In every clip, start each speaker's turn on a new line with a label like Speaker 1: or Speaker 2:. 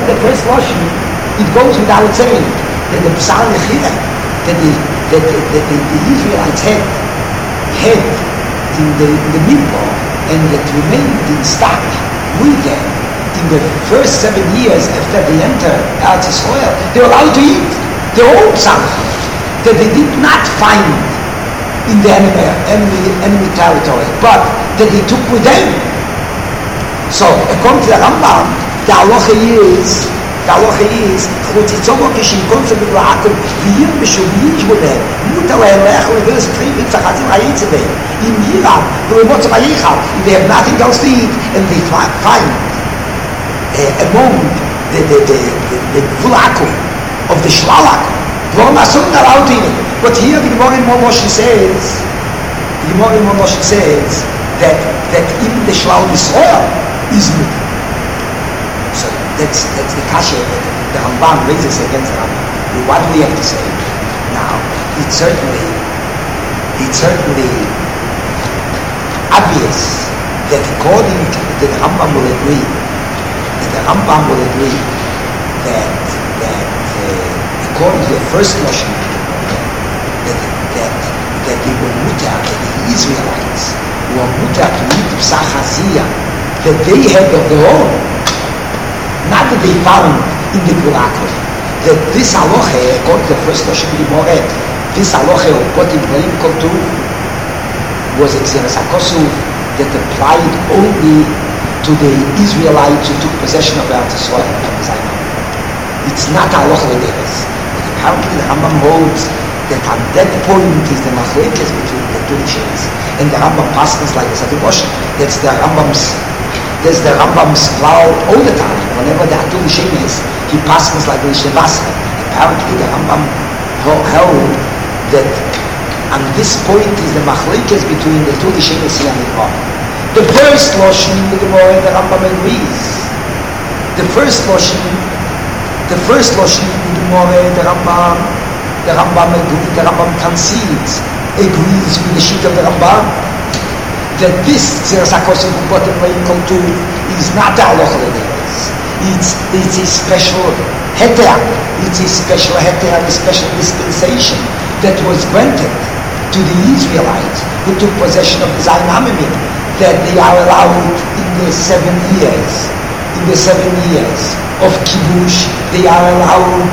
Speaker 1: to the first Lashon, it goes without saying that the B'sar Nechira, that the Israelites had in the Midbar, and that remained in stock with them in the first 7 years after they entered Eretz Yisrael, they were allowed to eat their own B'sar Nechira, that they did not find in the enemy territory, but that they took with them. So, according to the Rambam, the halacha is, חוצצומו כשנקום סביב לעקב, ואם בשביל בהם, מותר להם לאכול ולס קריבים צחצים היצא בהם, אם ירם ולמות צבאיך, if they have nothing else to eat, and they find among the גבול עקב, of the שלל עקב, לא נעשו allowed to eat. But here the Gemara in Moshe says, that even the Shlal Yisrael is good. So that's the kasha that the Rambam raises against the Rambam. What do we have to say? Now, it's certainly obvious that according to the Rambam will agree that according to the first Lashon, that they were mutar, that the Israelites were mutar to eat B'sar Chaziyah that they had of their own, not that they found in the Gulakov. That this halacha, according to the first Lashon Gemara, this halacha of what in Barim Kotu was a Xeris HaKosuv that applied only to the Israelites who took possession of Eretz Yisrael. It's not halacha l'deres. Apparently the Rambam holds that at that point is the machlekes between the two nations, and the Rambam passes like this. That's the Rambam's cloud all the time. Whenever the Atul Shemes, he passes like the Shevasa. Apparently the Rambam held that on this point is the machlekes between the two Shemes and the The first Lashon in the Gemara, the Rambam agrees. The first Lashon in the Gemara, the Rambam concedes, agrees with the sheet of the Rambam, that this Xeris HaKosuv bottom line Kotu is not the halacha l'deres. It's a special heter. It's a special heter, a special dispensation that was granted to the Israelites who took possession of the Zion Hamimim, that they are allowed in the 7 years of Kibush, they are allowed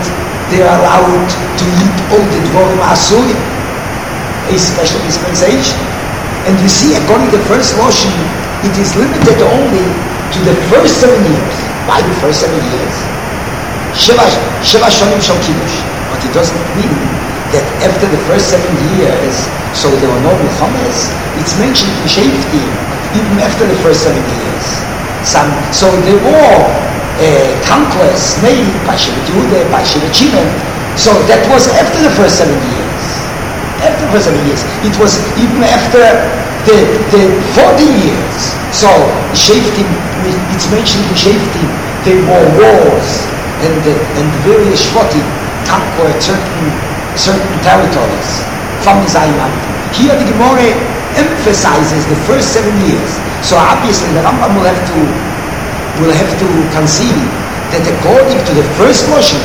Speaker 1: to eat all the Dvorim Asurim, a special dispensation. And you see, according to the first Lashon, it is limited only to the first 7 years. Why the first 7 years? Sheva Shonim Shal Kibush. But it doesn't mean that after the first 7 years, so there were no milchamas. It's mentioned in Sheftim, even after the first 7 years. So there were conquests made by Shevet Yehuda, by Shevet Shimon. So that was after the first 7 years. After the first 7 years. It was even after the 40 years. So Sheftim, it's mentioned in Sheftim, there were wars and various Shvatim conquered certain territories from the Zion. Here the Gemara emphasizes the first 7 years. So obviously the Rambam will have to concede that according to the first Lashon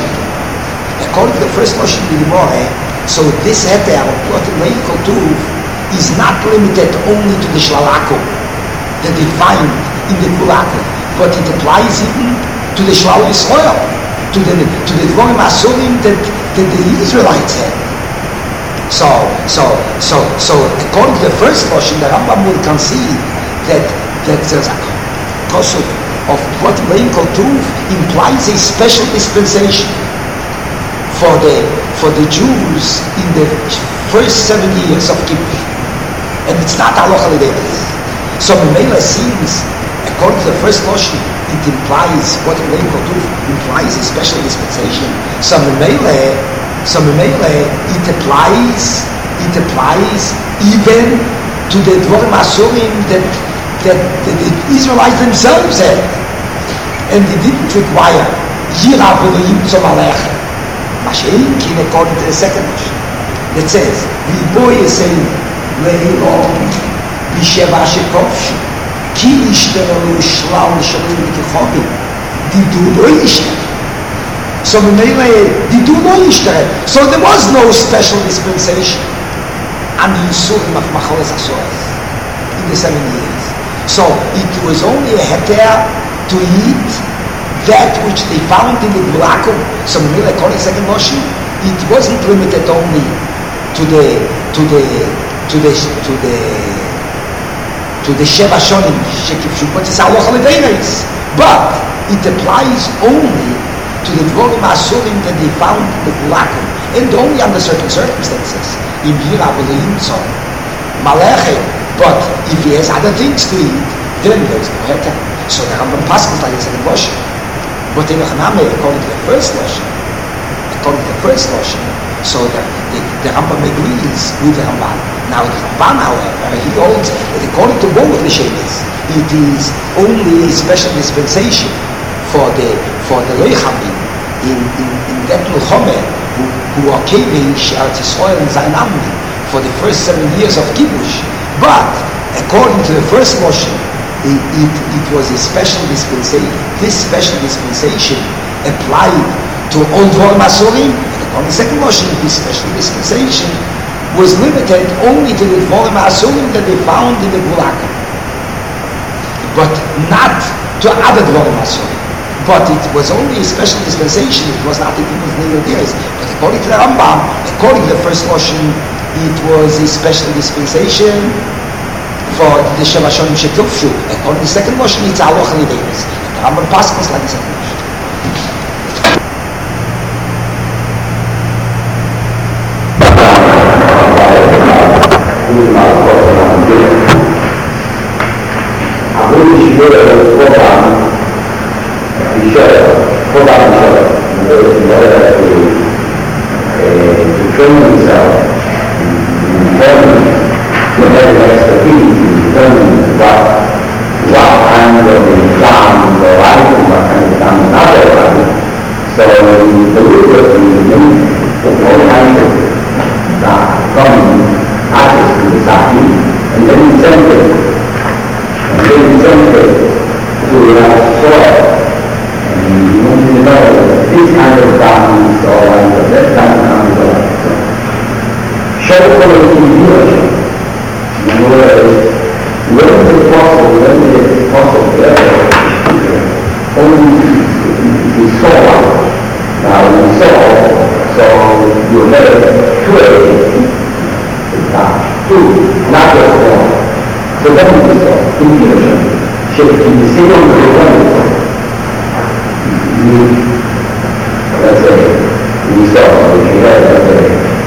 Speaker 1: in the Gemara, so this heter of Plotim Leil Kotuv is not limited only to the Shlalako that they find in the Kulako, but it applies even to the Shlal Yisrael, to the Dvorim Asurim that the Israelites had. So according to the first Lashon, the Rambam will concede that there's a Kosuv of what Leil Kotuv implies a special dispensation for the Jews in the first 7 years of Kippur. And it's not halacha l'deres. So Memela seems, according to the first Lashon, it implies what Leil Kotuv implies a special dispensation. So Memela it applies even to the Dvorim Asurim that the Israelites themselves had, and they didn't require Yira v'lo Yimtzom Alechem. Mashiach, according to the second Lashon, that says Riboy Yisrael Leilom B'Sheva Shekovshu Ki Yishterelu Shlal Shalom B'Kechovim Didu Lo Yishter So they do no Yishtere. So there was no special dispensation on the Yisurim of Macholes Asoras in the 7 years. So it was only a heter to eat that which they found in the Gulakum. So according to second Moshe, it wasn't limited only to the Sheva Shonim Shekifshu, but it's Halacha Leveines. But it applies only to the Dvorim Asurim that they found in the Gulakum, and only under certain circumstances. Im Yira B'leim Tzor Malachet. But if he has other things to eat, then there is no heter. So the Rambam passes like a second Moshe. But in Haname, according to the first Lashon, so the Rambam agrees with the Ramban. Now the Ramban, however, he holds that according to both the Shemes, it is only a special dispensation for the Leichamim in that Milchome who are caving She'at Yisrael and Zayin Amri for the first 7 years of Kibush. But according to the first Moshe, it was a special dispensation. This special dispensation applied to all Dvorim Asurim. On the second Moshe, this special dispensation was limited only to the Dvorim Asurim that they found in the Gulakum, but not to other Dvorim Asurim. But it was only a special dispensation. It was not in the years. But according to the Rambam, according to the first Moshe, it was a special dispensation for the Sheva Shonim Shekufshu. According to the second Moshe, it's Halacha Leveines. The Rambam passes like the second Moshe.
Speaker 2: To train himself in determining to have expertise in determining what kind of exam the right and what kind of exam is not the right. So the deliberately made all kinds of common access to the Sati, and then he sent it to soil. And you want to know this kind of garments or that kind of garments or so. Show quality leadership. In other words, when is it possible, only we saw. Now we saw, so you have two, not just one. So that is the saw, in leadership. Should be the same on the one. Let's say, we saw, which we had, let's say.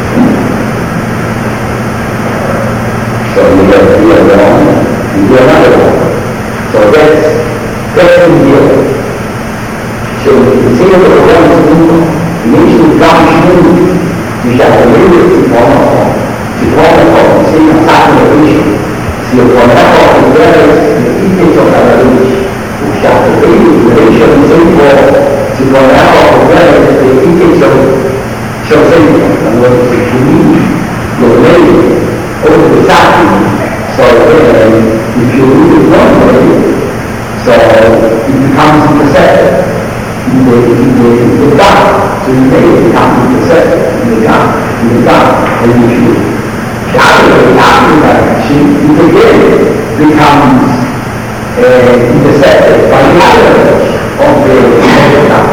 Speaker 2: So we have one, we do another one. So that's in here. So the same of the one is equal. You need to come smooth. You shall believe it to form a same attack of the vision. So you form a the teachings of the language. You shall believe the relation of the same form. Si con la opera de teachings of Satan, and what is to me, your name, over the Satan. So if you read it one way, so it becomes perceptive in the dark. So you make it become perceptive in the dark, and if you calculate after that action, it again becomes intercepted by the average of the dark.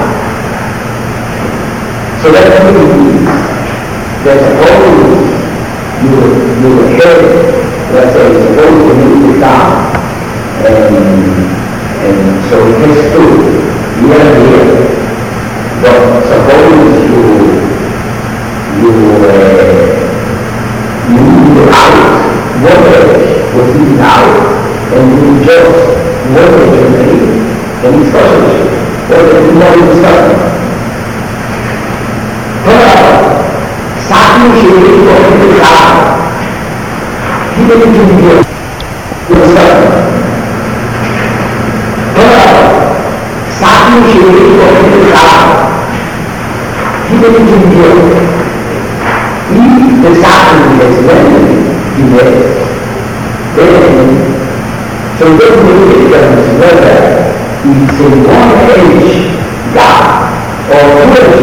Speaker 2: So that's what it means. That suppose you head, let's say, suppose you need to down, and so it takes two, year and year. But suppose you need it out, voltage was needed out, and you just voltage and pain, and it's possible. But it's not even discussing. Satu sendiri boleh berkata, kita menjumpai besar. Satu sendiri boleh berkata, kita menjumpai ini besar investment invest. Then, so this becomes whether it's in one age gap or two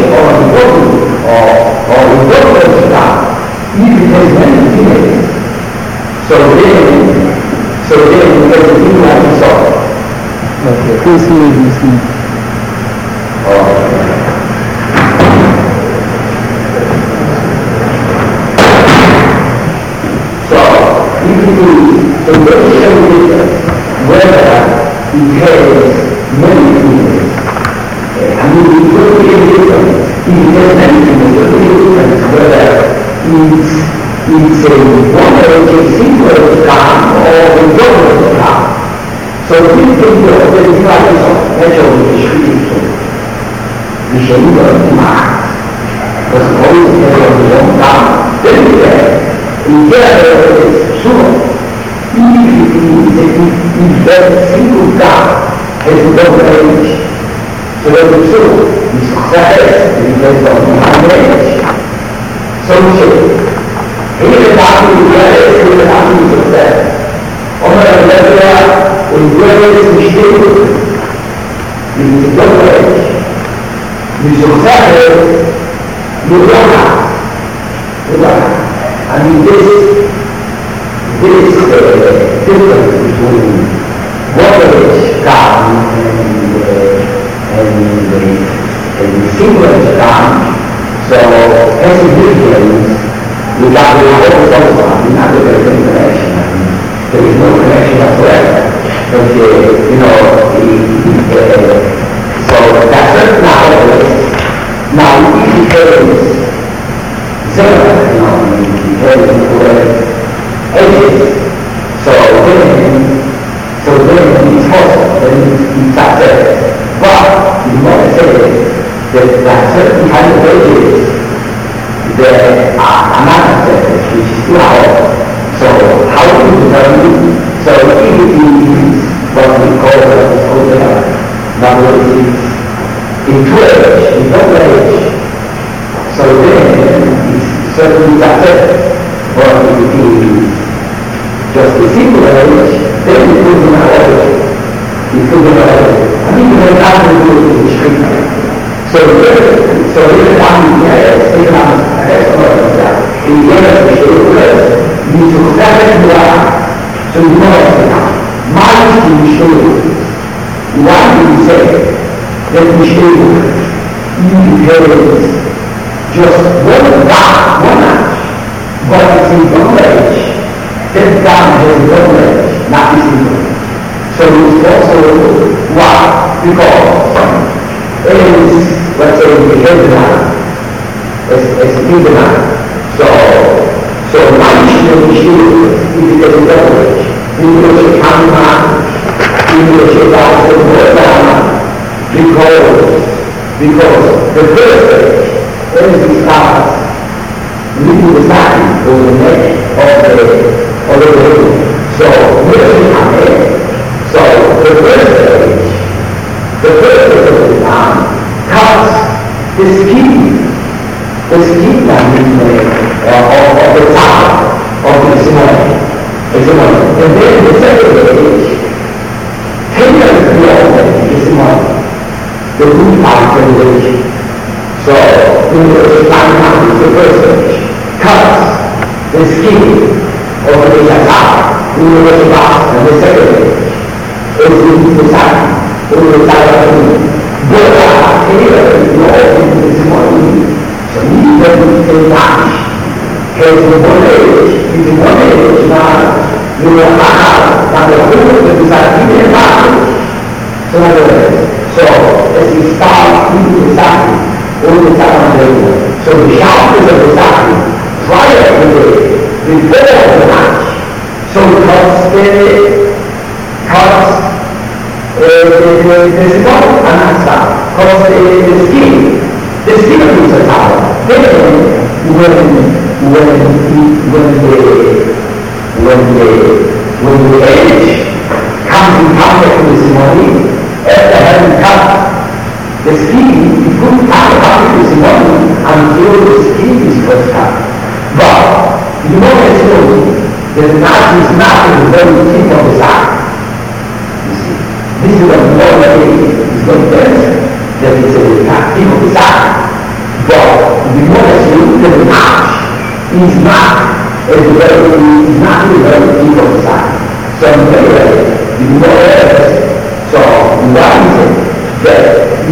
Speaker 2: So, why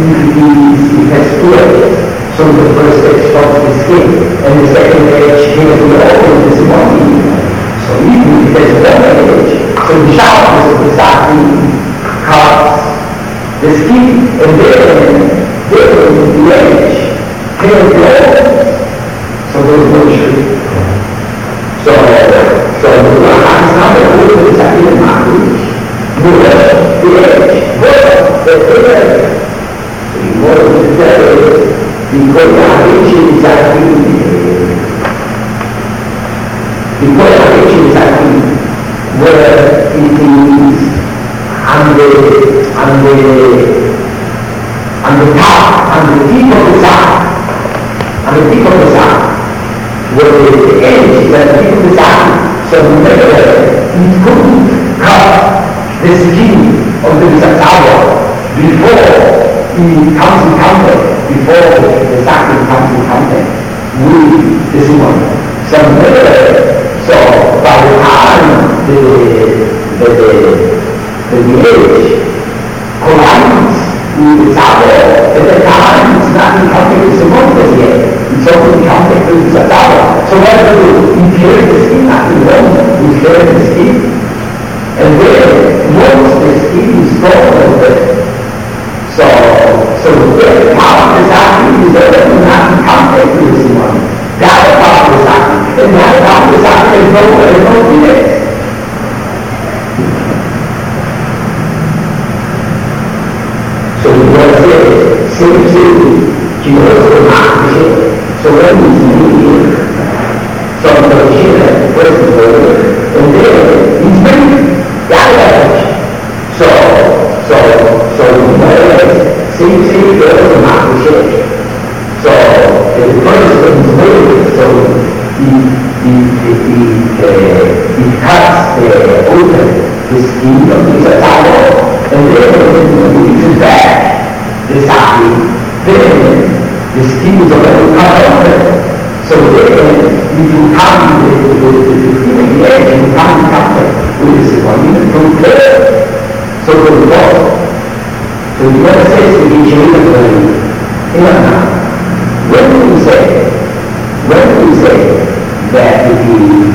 Speaker 2: it has two edges. So the first edge stops the skin, and the second edge has the organ, this body. So even if there's one edge, so the sharpness of the satin cuts the skin, and then the edge has the organ. So there's no trick. So the one is not the organ, it's actually the language. The edge, the edge. Di quella recensati where it is on the top, on the tip of the sun, where the edge is at the tip of the sun, so whenever it couldn't cut the skin of the tower before it comes in contact, before the satin comes in contact with the simon. So by the time the edge collides with the tower, at that time it's not in contact with the simon yet. It's only in contact with the tower. So what do you do? You carry the skin, nothing wrong. You carry the skin. And then once the skin is gone, so the power of the satin is already not in contact with the simon. That's the power of the satin. And that power of the satin is no delay. So the word says, same he also not the shape. So when we see so the shape first of all, and then it's very direct. So same also not the shape. So the first is very so it cuts the skin of the tower, and then it is back the satin. Then the skin is already cut off. So then if you come the edge, you come in contact with the simon, you don't care. So the boss. So the Lord says to be changed when we say that it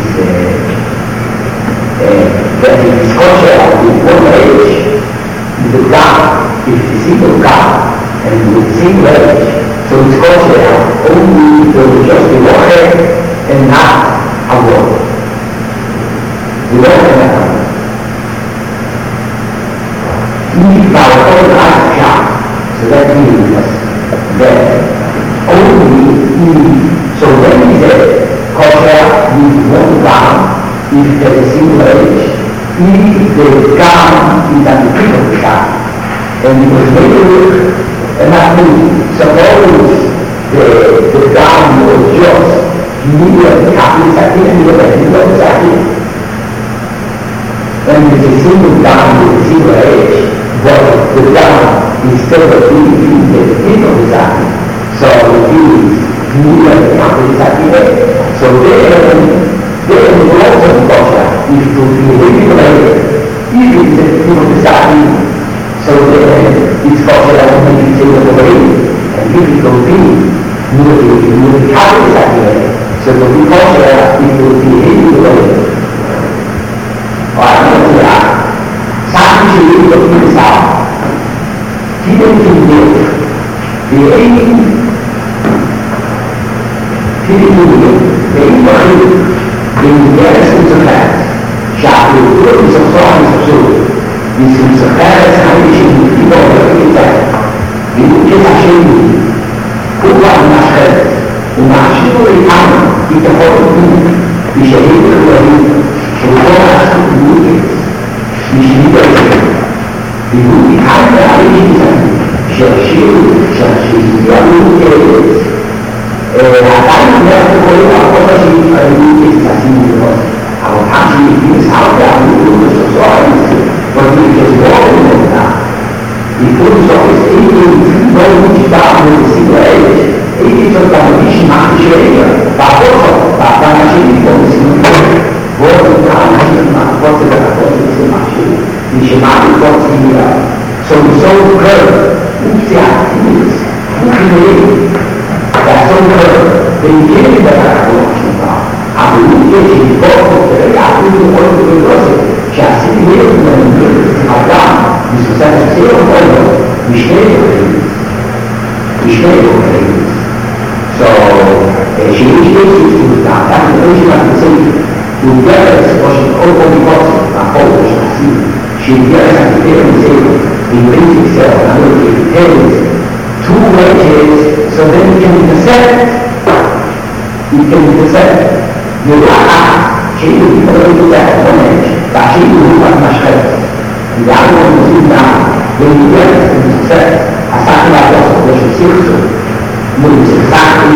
Speaker 2: is kosher with one edge, the God is the single God, and with the single edge, so it's kosher only for just the one edge and not a word. We don't have that. If our own eyes shut, so that means that only so when we say kosher with one gum, if there's a single edge, if the gum is at the tip of the gum, and it was made and that means suppose the gum was just near the capital second and the middle of the second, and it's a single gum with a single edge, but the gum is still a between the tip of the second. So it is near the capital second. So then the also kosher is to be regulated if it is a tip of the second. So then it's kosher only if it's away, and if it will be near the capital second. So to be kosher it will be regulated. Satin should be the first out. Hidden in the aim essence of that. Shall be good is a song of soul. This is a parent's ambition to keep on the that. The Lucas Hashem, who got my head, who naturally come, is the whole thing. We shall be able to do, so we don't ask to do it. We should be able to do it. The Lucas Hashem, shall she be able to do it. Acá no se puede una cosa así, es así muy bueno. Ahora sí, tienes algo de algunos usuarios, porque es bueno, ¿verdad? Y todos los que no utilizaban el siglo ellos son muchísimas diferencias. La cosa como si no fuera, vos una cosa de la cosa que se machuca, y se machuca, son curve, because a Polish assim, cheguei a essa diferença in basic cell, it contains two wedges, so then you can intersect. You شيء يقدر يتابع منهج بعشيء هو المشهد يعلم المسلم نعم بالنسبة للمسلسل أساسا لا يصل وش يصير من ساعة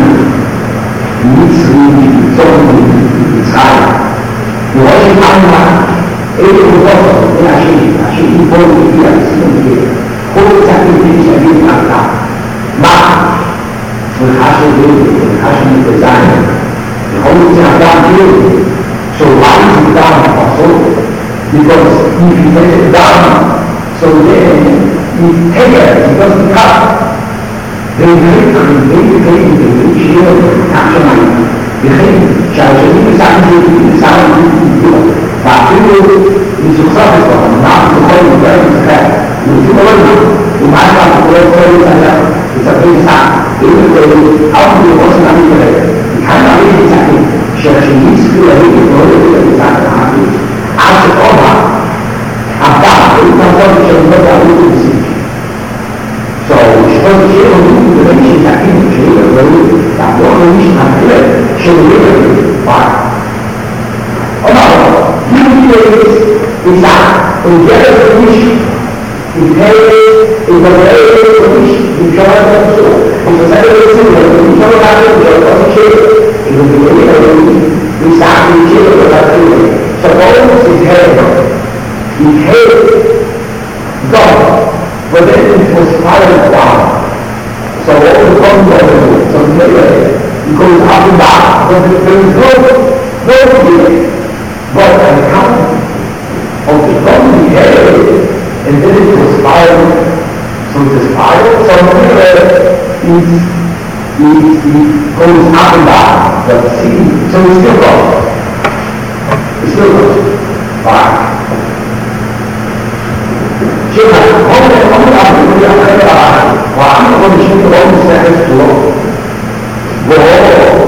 Speaker 2: يسوي يسوي يسعى يواجه معنا إيه الوظيفة من عشان يقول فيها السنة كل تكليف شديد مع الحشر الديزاين الحلول تعمل so why is it down also? Because if you let it down, so then you take it, it doesn't cut. They create the shield national. شايفين يساعدوا بعدين يسوقها نعم تقول ده كده وتقول ومعاك تقول كده يسافر ساعه يقول أول وصل عليه كده كان عليه يسافر شايفين يسكوا هيك يقول كده يسافر عشان طبعا أبدا يقدر يشتغل عليه يسافر so شغل شيء ممكن يمشي ساعتين شيء يقول تعبوا مش هنقدر شغل بعد الله is that we get a solution, we pay is a very solution, we try to do it's a very similar, we try to do it will be really we start to change what I'm doing. Suppose it's heaven, we hate God, but then it was fire of God. So all the problems so it goes up and down, but there is no feeling, but an account of the problem we had, and then it was fire. So the fire, somewhere it goes up and down, but see, so it's still goes. It's still goes. Fire. شوفها هم أقول وعم أقول شوف هم سهل وهو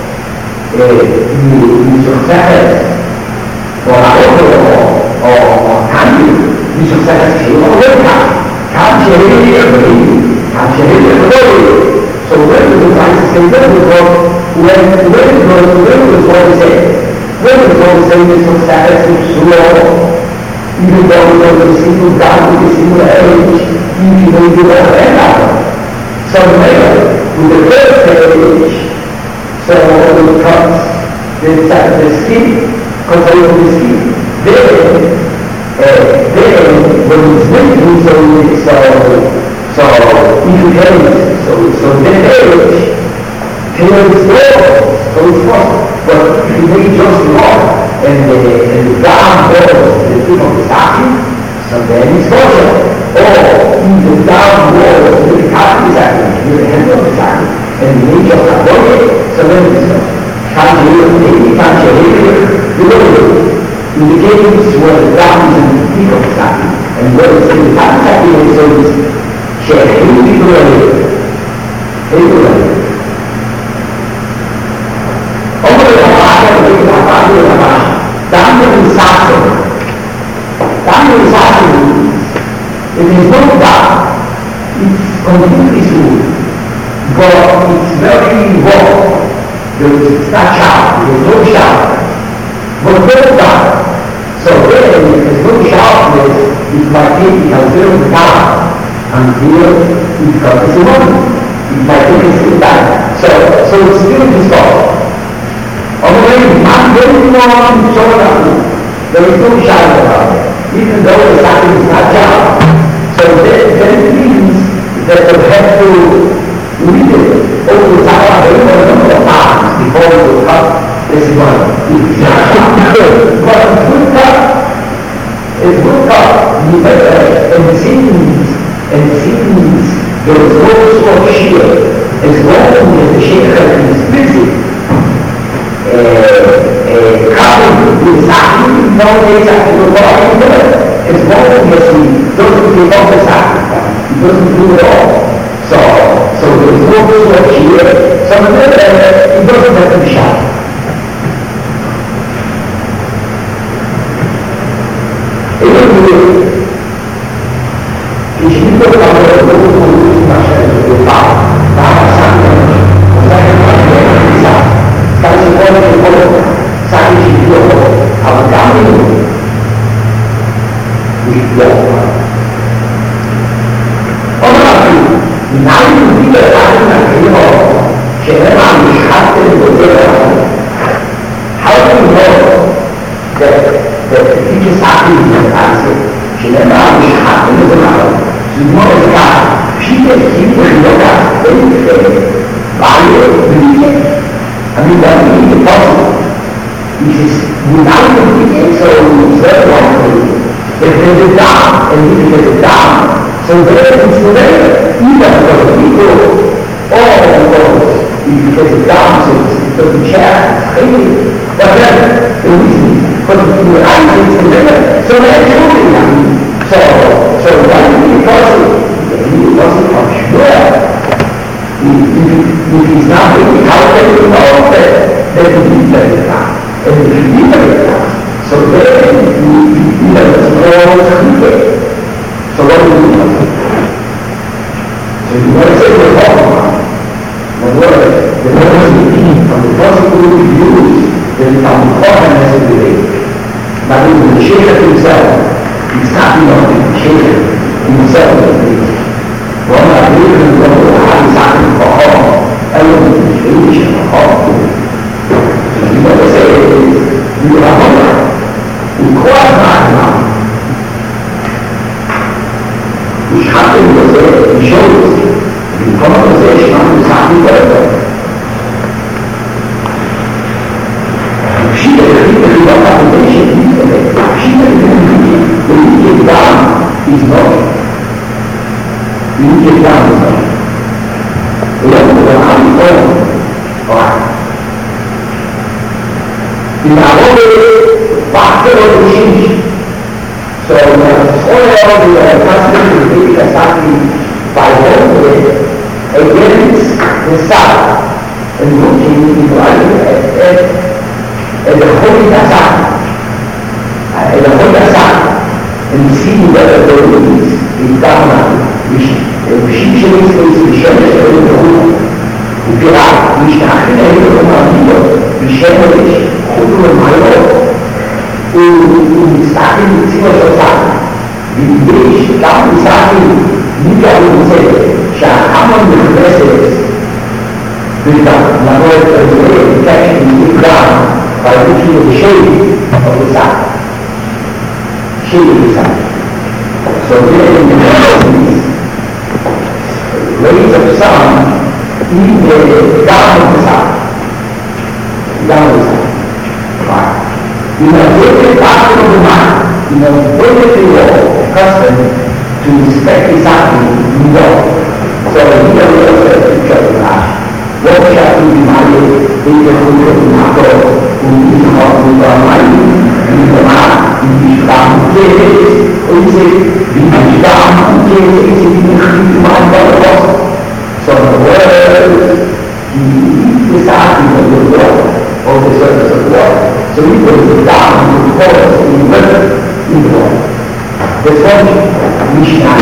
Speaker 2: يسخسخ وعليه كان يسخسخ شيء وغيرها كان شهيد so when the device is when even though we know the single God with a single age, you can do that and out. So later, with the first age, so the cuts, the skin, control the skin. Then when it's winking, so if you get it, so the age, till it's low, so it's possible. But if you make just wrong, and the down walls, the tip of the stocking, so then it's kosher. Or in the down walls, the top is acting, the handle of the stocking, and the nature of the body, so then it's kosher. Can't you indicates where the down is in the tip of the stocking, and where it's in the top stocking, and so it's shared. It is not dark, it's completely smooth, but it's very warm. It's not sharp, there's no sharpness, but very dark. So then, if there's no sharpness, it might take it until the dark, until it becomes a moment. It might take it some time. So it's still dissolved. Although I'm very long to show up, there is no shadow about it, even though the stocking is not sharp. So that means that you have to read it over the top of a number of times before you cut this one. But it's good cut. And it seems there is no sort of shear. As long as the shear is busy, cutting with stocking, nowadays I can go right into it. As long as he doesn't give up the sacrifice, he doesn't do it all. So there's no sort here. So he doesn't have to be shot. 以前各方面的都是马上就打上面，我在这方面一下，但是我们以后在一起之后，他们刚有有，我们老师，你哪里有一个大人的时候，现在那里还是有这个，还有以后的一些啥东西的案子，现在那里还是这个。是我们讲，批的基本上讲，都是哪有理解，他们讲理解方式，你是你哪有理解受这个问题，这是大，这是大，所以这是出来的，一般都是一个，你这是大，是都是钱，黑的，反正有意思，或者是安全是这个，所以就是这样。So when you process of sure, if it's not really calculated out then you need that. And if you need that, so then you need a small secret. So what do you do? So you want to say the problem. The word is from the possible views, then from the problem necessary. But in the shaker himself, he's not the change himself. One of the reasons why he's asking for home, everyone is finished for home. You want to say you are home. You quite not now. Which happened to say, it shows the conversation is happening forever. She doesn't even know how to mention it. She doesn't even the immediate down is not. The immediate down is not. We don't know how to go. Alright. In our way, factor of the change. So we have all the customers to take exactly by one way against the south and looking at the holy Nazar. At the holy Nazar. And see whether there is a government which usually is the church of the world. If you are, which are in the world, which generally hold on my own, who starting with civil society, the English government starting, you can say, shall come on the messages with the number of the way catching the ground by looking at the shade of the sun. So there in the rays of sun in the down of the sun. Right. In a very part of the mind, in a very accustomed to respect the sun in New York. So we have a picture of that. What shall be divided in the Marco, who is not with our mind, in the mind. Islam is Islam is so the world is starting of the world, of the surface of the world. So we put down the force in the world. That's why Mishnah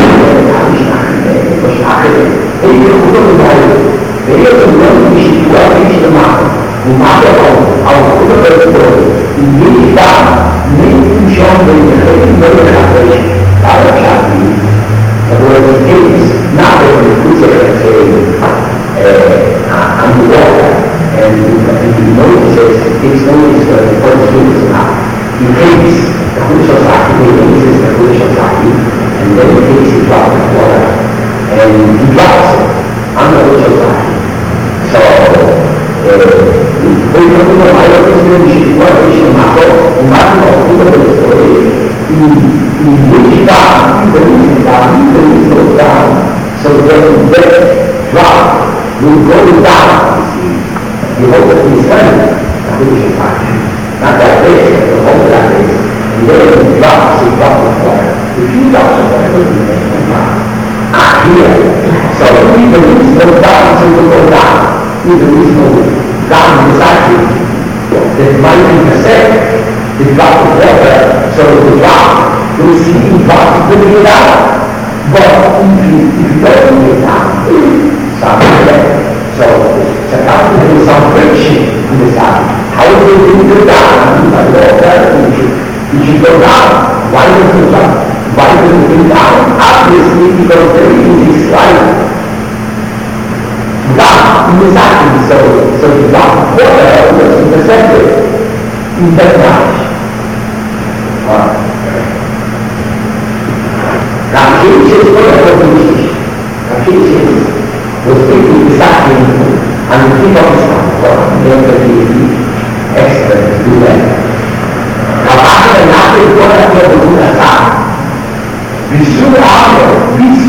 Speaker 2: you'll see in God putting it out. But if you don't put it out, something there. So got to do some friction in the side. How do you do that? You should go down. Why don't you jump? Why don't you go down? Obviously, because there is slide. God in the side, so you got water was in the center. In that knowledge. Rakesh is what a position. Rakesh was taking the sacking and the tip of his tongue. Excellent, do that. Now after the knowledge of what I do the side, we should honor this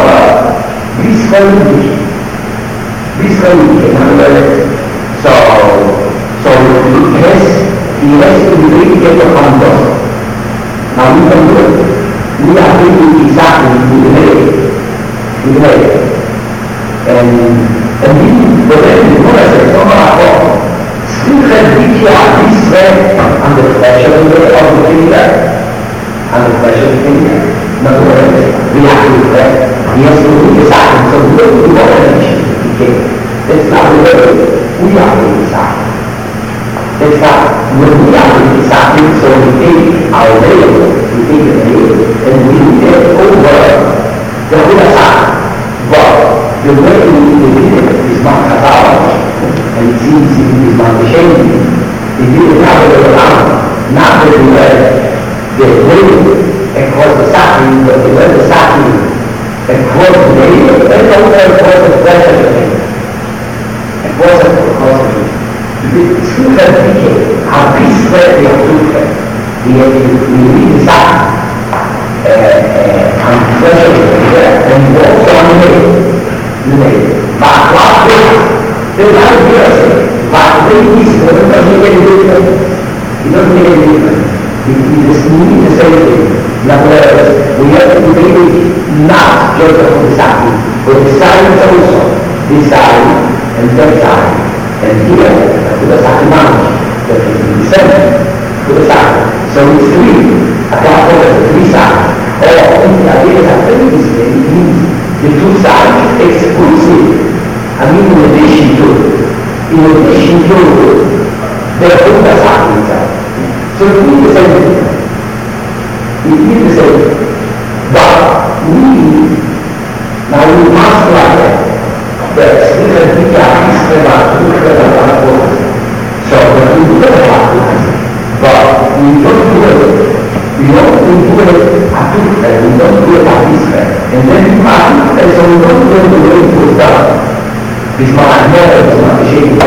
Speaker 2: So he has to be really careful from those. Now we can do it. We are thinking exactly in the way. And then the Buddha says, still have this way and the flesh of the finger and the flesh of the finger. In other words, we have to do that. He has to do exactly. So we don't do more than that's not the way we are doing exactly. That's not when we are doing exactly, so we take our veil, we take the veil, and we get over the Buddha side. But the way we did it is not about, and it seems it is not shaming. We did it now around, not that we were the veil across the suffering, but we were the suffering across the veil, and over across the flesh of the veil. It wasn't because of it. The true dedication, our peace spread the truth. We read the Psalm and treasure it and walk on the way. But what is the life here? But the peace doesn't make any difference. It doesn't make any difference. We just need the same thing. In other words, we have to be not just on the side, but the silence also. This side and that side. And here, to the side knowledge, that is in the center, to the side. So it's three, account for the three sides. Or if the ideas are very distinct, it means the two sides exclusive. I mean in addition to the Buddha side itself. So it means the same thing. It means the same thing. But now we must like that. Yes, we can be so when we do it but we don't do it. We don't do it at we don't do it at this way. And then we find that so we don't do it the way it was done. This man never is not ashamed.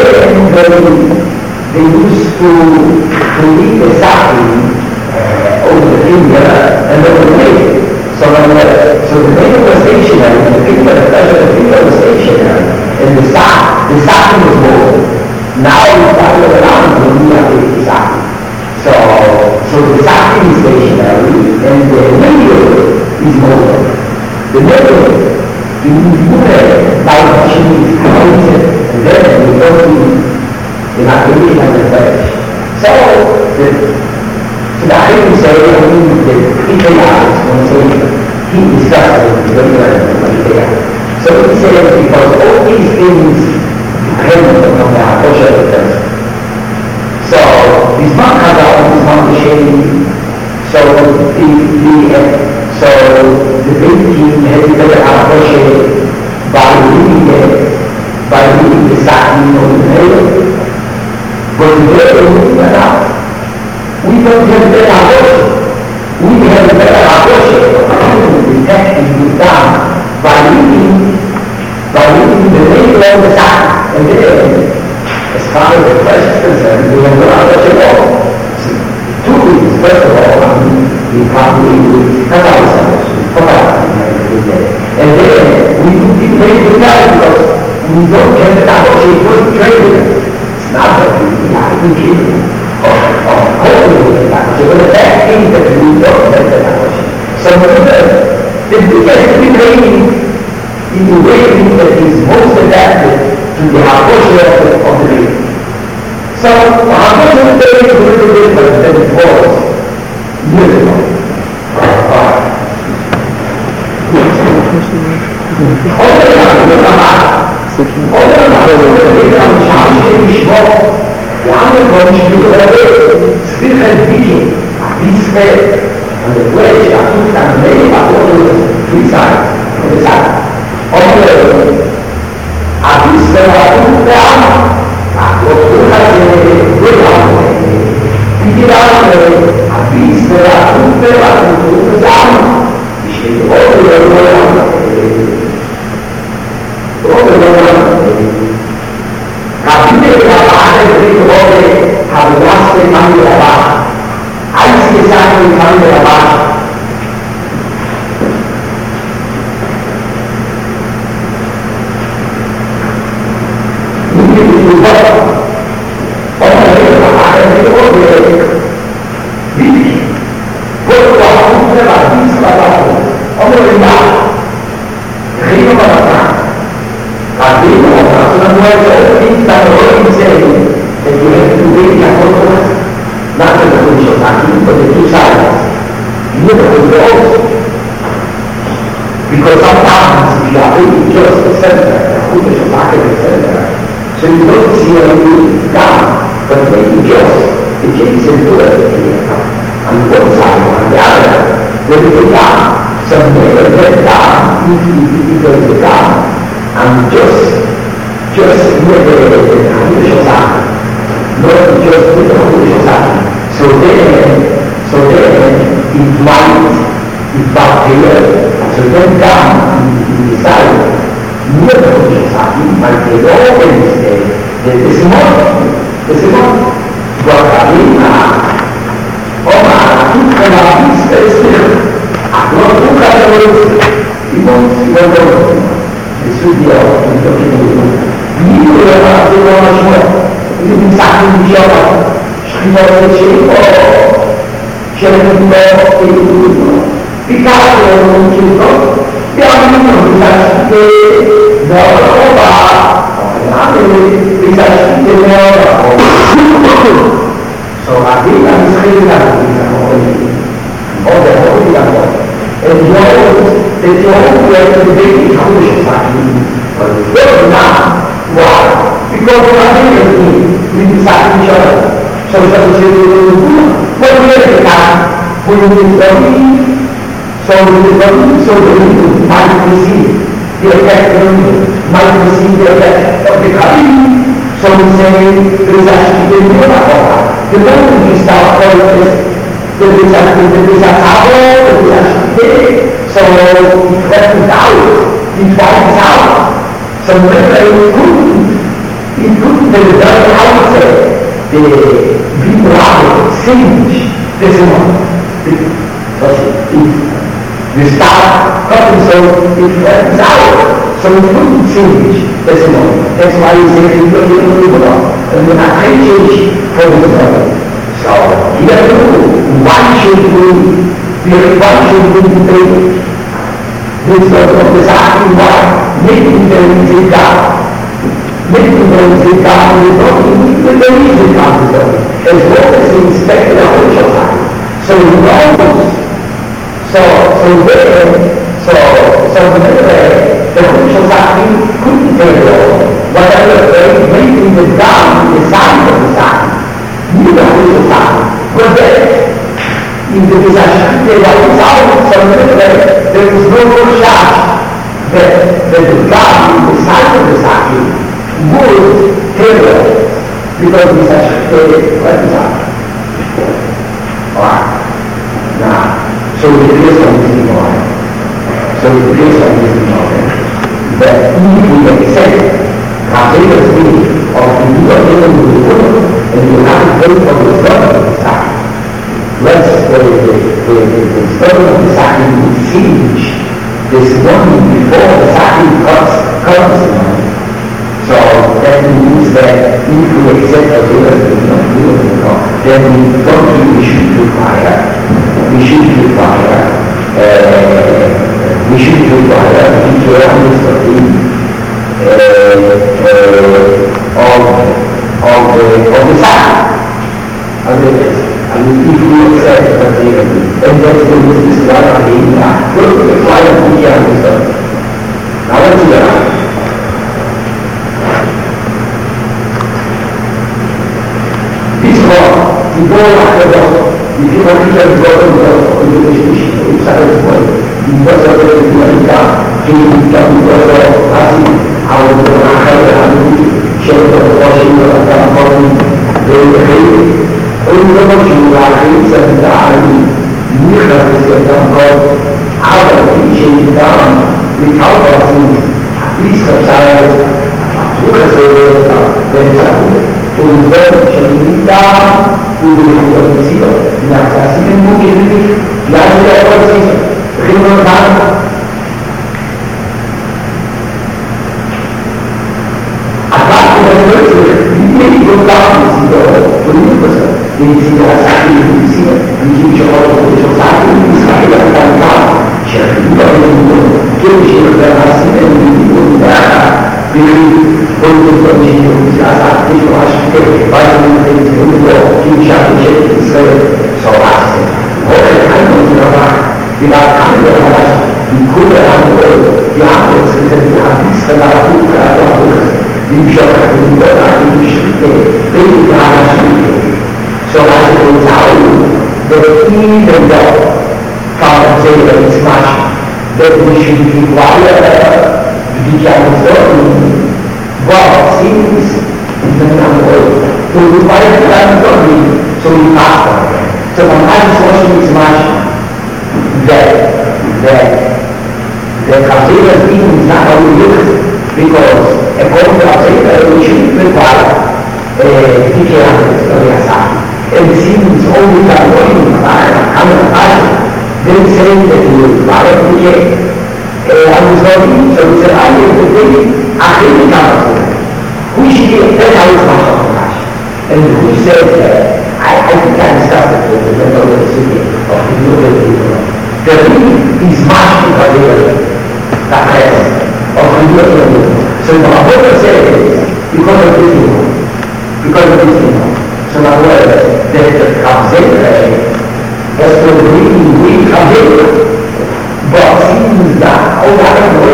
Speaker 2: They used to leave the suffering over the finger and over the leg. So the leg was stationary, the finger, the flesh of the finger was stationary, and the suffering was moving. Now we travel around when we are doing the suffering. So the suffering is stationary, and the middle is moving. The middle, you move it by pushing it, and then you go to the activity and the flesh. So the Bible says, the Italians, he discussed it very well. So he says, because all these things depend on the Akosha first. So this man has out, this man is shading. So the big king has to get Akosha by reading the sacking of the veil. But the veil is moving around. We don't have better abortion. We have better abortion. We detect and we down by reading the label of the side. And then, as far as the flesh is concerned, we have no abortion at all. Two reasons. First of all, we probably cut ourselves. And then, we do keep making it out because we don't have the abortion. It wasn't trained. It's not that we have to keep it. So the fact is that we don't have that abortion. So the biggest training in the way that is most adapted to the abortion of the baby. So abortion is a little bit different than it was years ago. of the side. If we serve per dire, e deve studiare la vita, quello che fai a tutti a questo. Ma non ti darà. Dico, ti do anche dopo, di più una vita di dopo, quello che ci dice, di usare il fuoco, di cosa delle finalità, che di cosa ha avuto una carriera di certo cose da un po' di credi, ognuno ci vuole inizia a dare di questa un po' altra felicità, di calcolazione, di scattare tutta questa pensare, un po' celebrità, una posizione, una classica mobilità, la posizione, ricordare di contarsi con questo inizi a sapere insieme di chi ci vuole pensare di sapere la realtà c'è un po' che ci deve essere un quindi quando si sa che io acho che vai a un che ci ha detto di salvarsi ora hanno di lavare di curare di altri se la cultura di giocare di guardare di scegliere di guardare sono the even though compensate its much that we should require diciamo seems to require so we master. So sometimes watching is much that the considered thing is not how we look because according to our we should require and it seems only that then saying that you require I was talking, so he said, I did the thing, I didn't come who should get that I was not and who said that I think I discussed it with the member of the city of the people. The thing is much because the press of the people. So the brother said because of this so my brother that comes in that's the reason we come in. But seems that all that way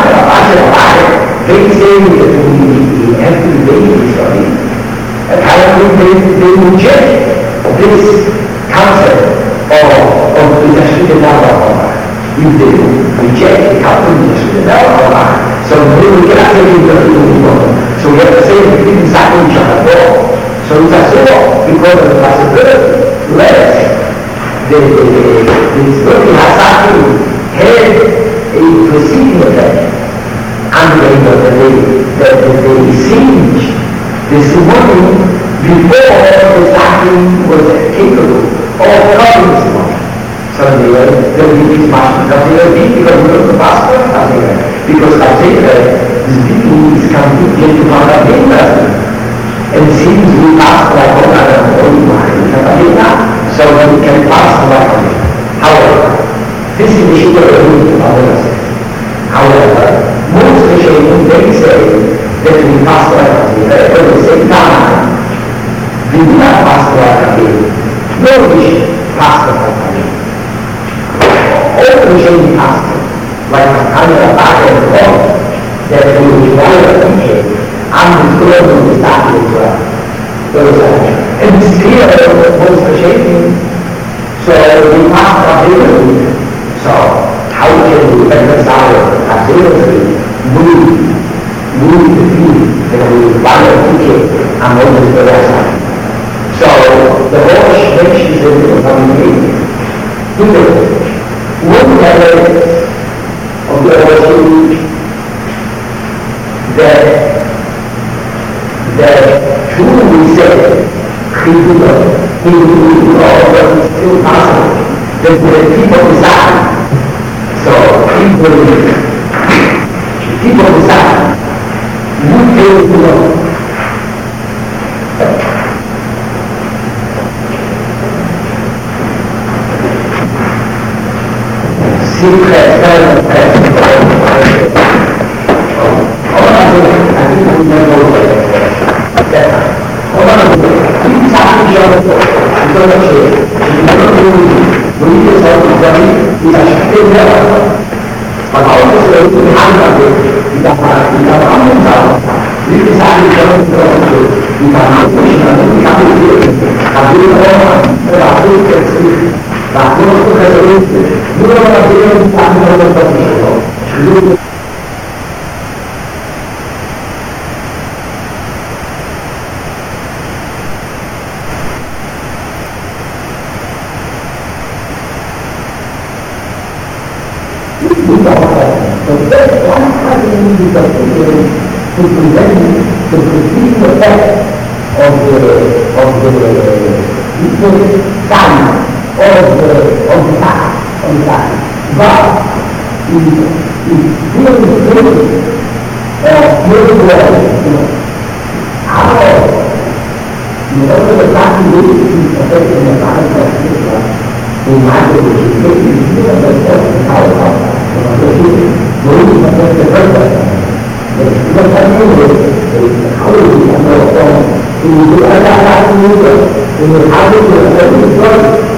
Speaker 2: they say that we have to debate this story. Apparently they reject this concept of the Tashkent al-Awwal. If they reject the concept of the Tashkent al-Awwal, so they will get out of the so we have to say that we didn't sack each other. So it's a so because of the possibility. Let this story has happened. Had a preceding effect under the siege, this woman before this acting was capable of covering this woman. So there is much because we look the passport because this people is coming to find out the investment. And seems we pass like so we can pass like however, this is the issue of the others. However, most Christians they say that we pass the but at the same time, we do not pass the no wish pass the all Christians pass like under back and forth that we require a teacher and the school of the staff as well. And it's clear that most Christians so we pass the so, how can we reconcile absolutely move the view that we want to teach and what is the rest of it? So, the whole mentions in the community. One level of the whole that true we say, Hindu all is still possible. The people decide. So people decide. You feel to know. Secret I think lagi kita bangun tahu ini saat dalam itu kita mampu kita pikir tapi orang berarti kecil tapi itu kecil dua lagi yang kami lakukan itu to prevent the perceived effect of the time of the time. But is really good very well, how the possibility is affecting the time of the we might be able to take the how the purpose. Kita tahu harus dilakukan ini adalah ini harus dilakukan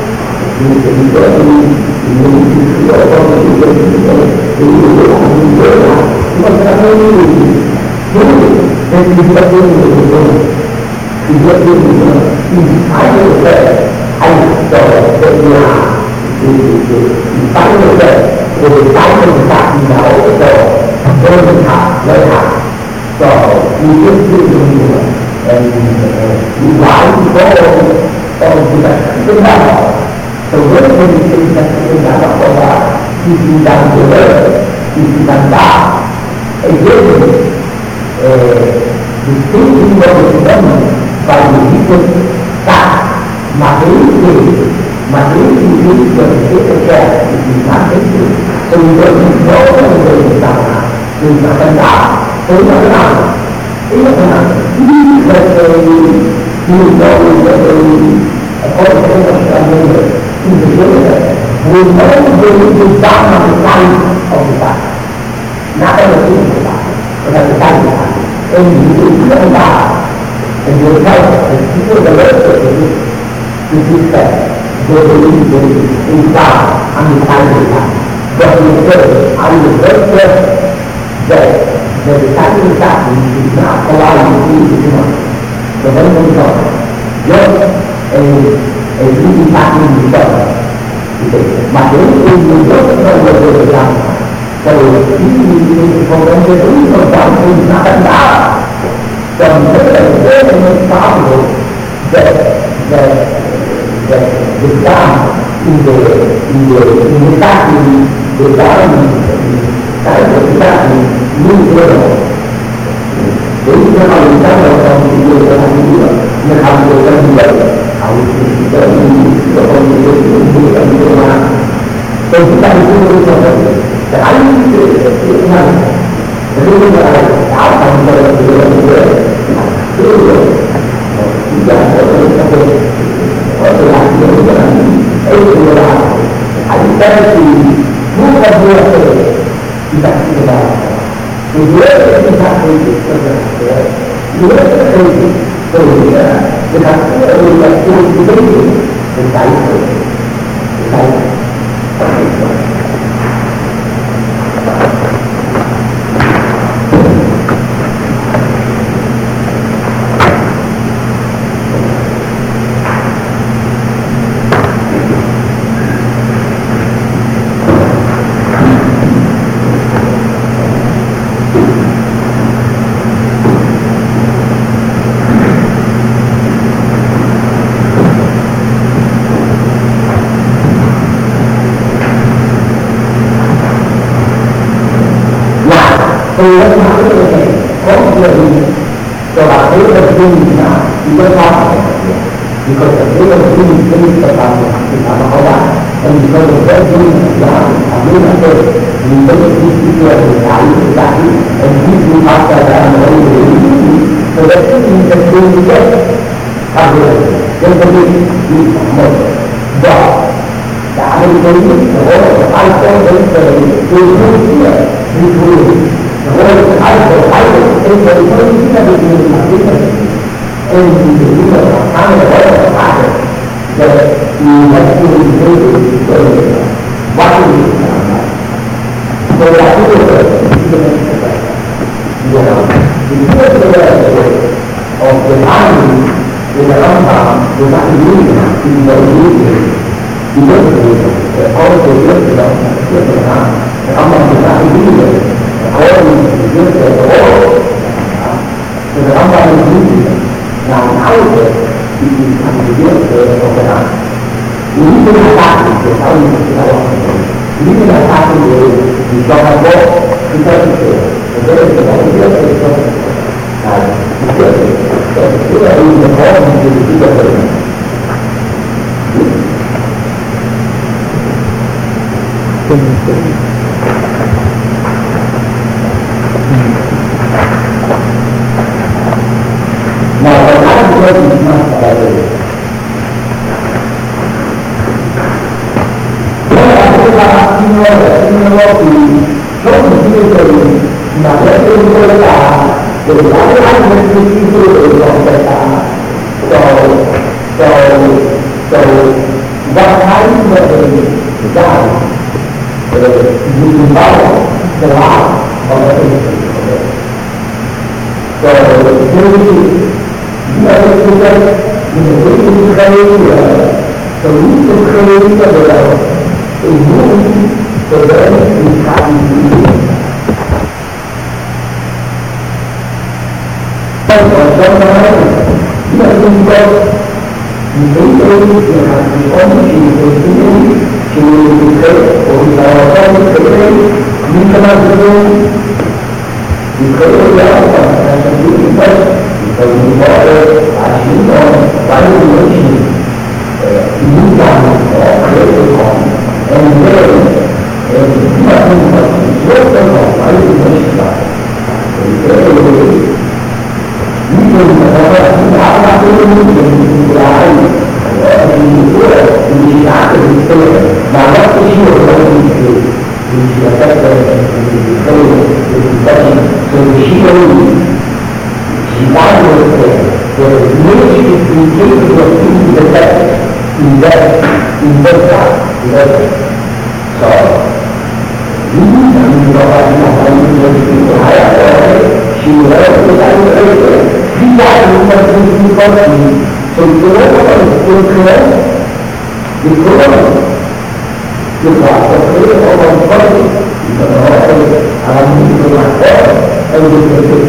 Speaker 2: So we just do and we want to go on to that. So when we say that if you done the work, if you done that, again, the thinking of the government by the people that materially is the state care, it is not thinking. So we don't know where it is done. We don't know. Ini adalah ini adalah ini sebagai orang yang we know the design of the time of the time, not everything of the time, but at the time of the time. And you do that, and you tell the people the rest of the that they believe in God and the time of the time. But we say, I will work that the time of the time is not allowed to be too much. So when we talk, just a really happening result. Mà đến khi mình rất là nhiều người làm rồi khi không có cái đúng không phải thì nó đánh đá còn rất là dễ để mình có được về Việt Nam người ta thì người ta cái của chúng ta thì như thế rồi đến khi mà người ta là còn người ta làm gì người ta làm người ta như vậy họ thì có những cái người mà tôi chúng ta đi chơi cho nó cái chuyện này nên là tạo thành một cái chúng ta có thể làm những cái ấy là anh ta thì muốn làm gì thì ta chỉ là thì với chúng ta thì với tôi là người ta cũng là tôi cái cái tôi đã nói với thầy có một người cho bạn thấy là tin là chỉ có con chỉ có thể thấy là tin tin tập đoàn thì phải có bạn và chỉ có một cái tin là như là tôi mình có một cái chuyện thì cái và khi phát ra một cái tôi đã thấy mình sẽ tin như vậy và rồi cho nên đi một đó đã đi đến chỗ ai có đến về tôi không biết đi thôi rồi ai có cái về tôi chúng ta được nhiều mà biết là em thì biết là ai là đó là phải rồi thì là tôi quá nhiều 所以啊，这个给他们这个方法，给他们理解，比较理解，比较包括这个基本上，他们给他们理解，还有一些这个方法的理解，那还有他们理解的啥？你一定要大一些，他们知道一定要大一些，你教他多，你教一些，我觉得这个一个是说。这个一个好的就是这个那我看这个地方在这里，我把这个今天我比小米这个那个这个大。有的他们是技术的一种在打，让他们的家引导是吧？我们就是因为这个你可以可以走一个可以这个这个他我相当一个工作，你没有你光去去我们你可能你可以但是你可以行动完成游戏，影响可以好，你所有的好完成游戏吧，你拿它都是你家里，你拿这个哪怕不需要你现在的所以需要其他的没去你这个你的你的话，你还要去了不单是你家里面你说你从这个就可你可能就把这个我们说的你的你的还有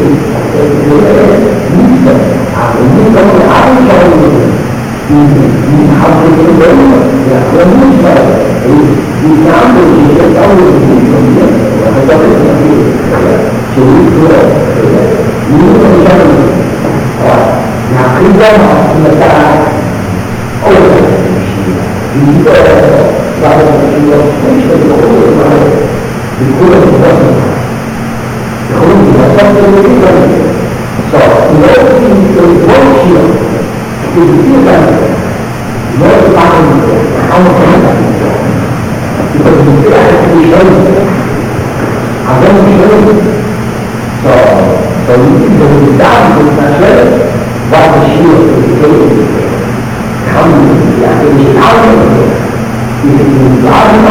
Speaker 2: 你的你怎么安全你还是这个我们说你想的一些道理你怎么样我还要就是说你怎么样那黑胶嘛，那么大欧洲的东西，一个然后一个非常有你过了什么？然后你要上这个地方，你要有关系，就是这个，你要是发生他们很难就是你这样去生好像你一种大的那些。我是需要他们两个其他的就是拿到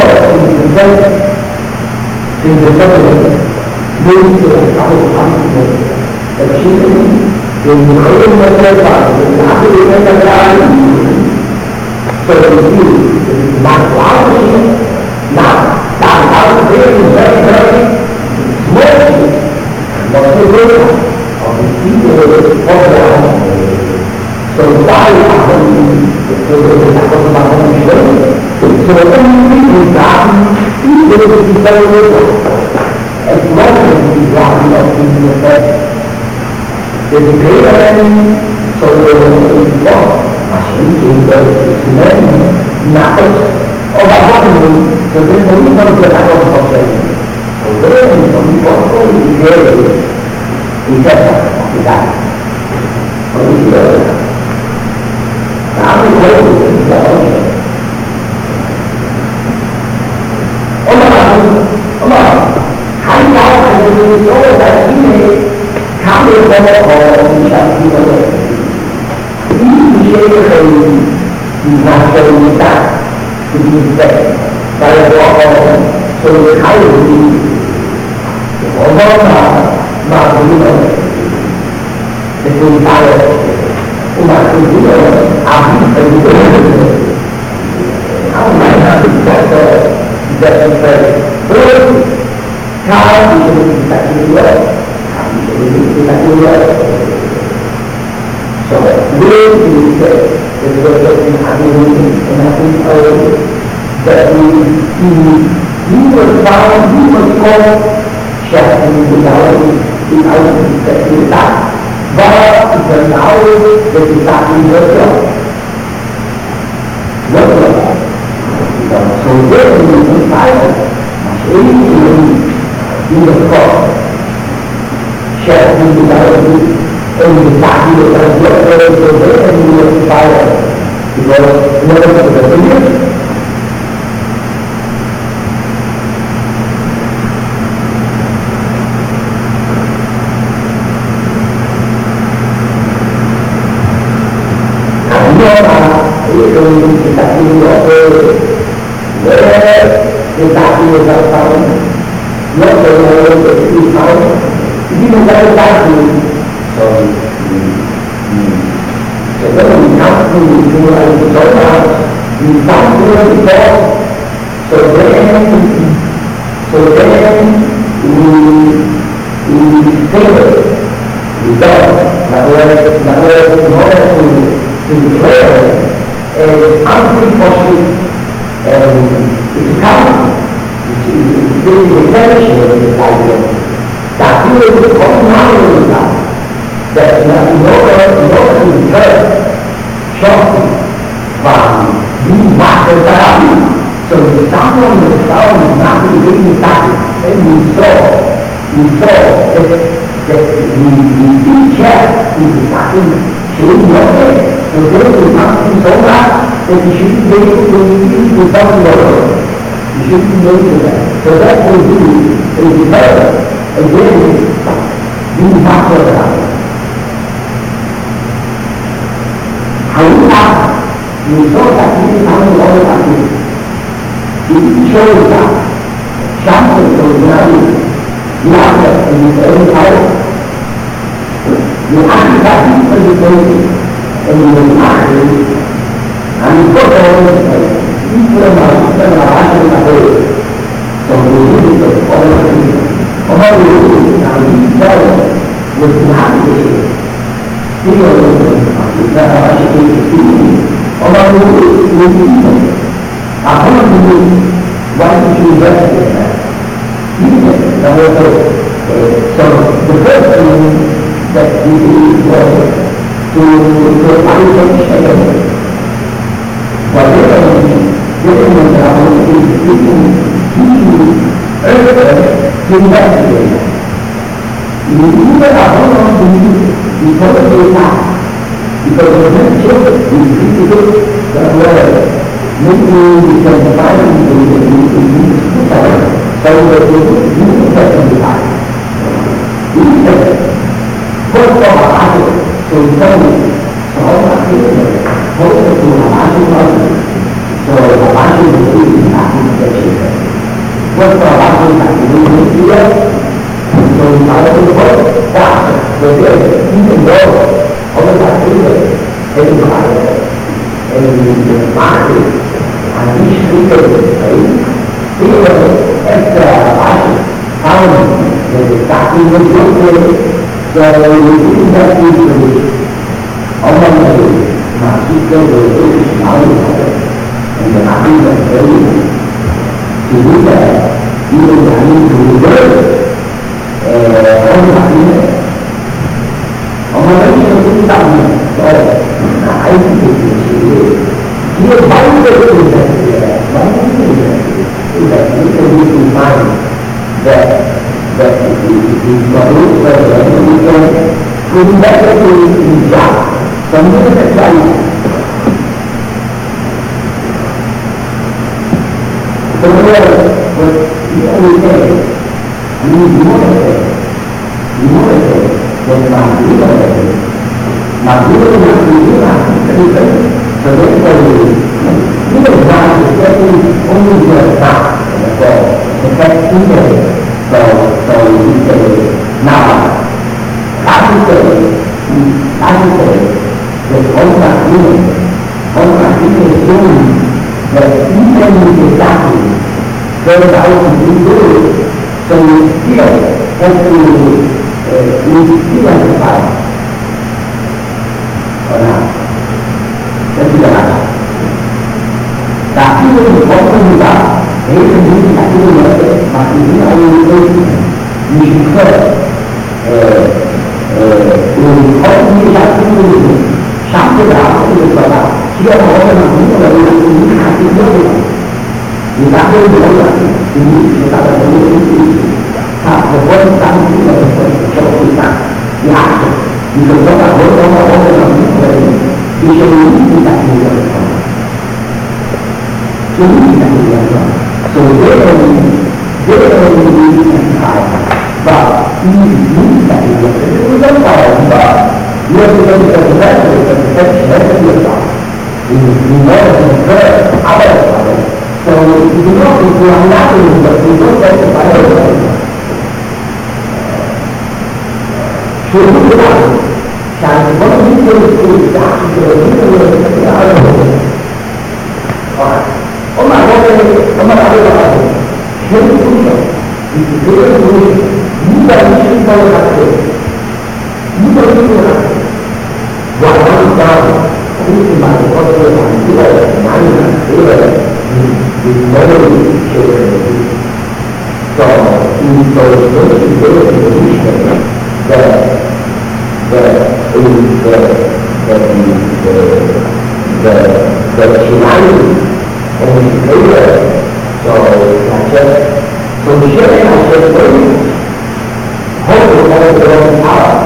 Speaker 2: 这个优势，然后他们其实有可以的在把拿这个在家里这个拿拿这些拿这个我是说一个包括所以大一场的就是打过什么东西所以你拿一个是第三个主要是你抓不到今天的就是别人所有的情况形成的是拿把它们就是从一方面拿到好处我觉得你从包括一些你在你在我觉得哪里可以了解我们还要就是所有的因为他们的你像这个一些可以你看可以在对不对？再包括所以还有 mà cũng là cái người ta là cũng là cái gì đó ám cái gì đó ám này là cái cái với cao thì chúng ta chỉ nhớ chúng ta chỉ nhớ rồi với cái hành vi that we will find, we will call sharing the reality in our perspective that but the knowledge that is not in yourself. So there is a silence, in the call, sharing the reality and the body of the so there is a silence because never to the belief. Kita ini kita ini tahu, kita ini tahu, ini bukan lagi. Sebelum kita mulai berdoa, kita berdoa, sebenarnya ini kita unfortunately, it's coming. It's the intention of this idea. That you will become knowledge that in order to return shortly from being master therapy, so if someone is not really started, then you saw that the teacher is starting showing your head. So there is something so much that you shouldn't be able to use without your work. You shouldn't be able to that. So that will be a development. Again, being master of that. However, you saw that you didn't have a lot of activity. You didn't show that. Something so now you have that in your own power. You have that people you don't and you will not do and you put all this people in our system are actually not doing so we need to follow the people all we do and we follow with the navigation feel that are actually speaking all we do we need them according to me why did you investigate that? So the first thing that we did was to understand whatever different modalities is speaking to investigate. You need to have one because of the attack. Because of the children, we treat it that way. Maybe we can find so that we can get them to die. We can put all our so tell me, so all my people hold it to a magic button. So the magic will be happy to get you there. What's the magic that you need to do? So you might have to work faster. So there, even though all of that people, everybody, and the magic, and each people feel extra magic, found that exactly what you're doing. So we that usually all masukkan dari lalu and the happy that very to do that even having to reverse all happiness orang lain yang tidak tahu I think dia baik betul that we can find that the problem we can bring back to the job. Something that value. So what you always say, you know that so therefore you don't want to get only your back in the fall. In fact, so you can Now, that is the contract is doing that even if the doctor turns out to be good, so we still have to identify. Or not. That's the matter. Tapi itu waktu juga, ini sendiri tak boleh mesti maksudnya orang itu mikir, orang ini satu ini sampai berapa itu berapa, siapa orang yang mungkin orang ini hati dia, ini tak boleh berapa, ini kita tak boleh ini, tak boleh tak boleh coba kita, ya, ini kita tak boleh orang yang mungkin bisa ini tak boleh. So they don't need but you need that it was a problem, but you have to go to the rest of the protection of yourself. You know it's a other problem. So if you know if you are not doing that, you don't get the fire. So you do that. And what you do is that Oma ada apa? Jadi punya, itu dia punya. Mudah mesti tahu apa. Mudah itu lah. Jangan tahu. Ini macam orang yang tidak mana dia di mana dia. So ini kalau dia Indonesia, the China. And later, so I just, so sharing I just waiting. Hopefully that is the only power.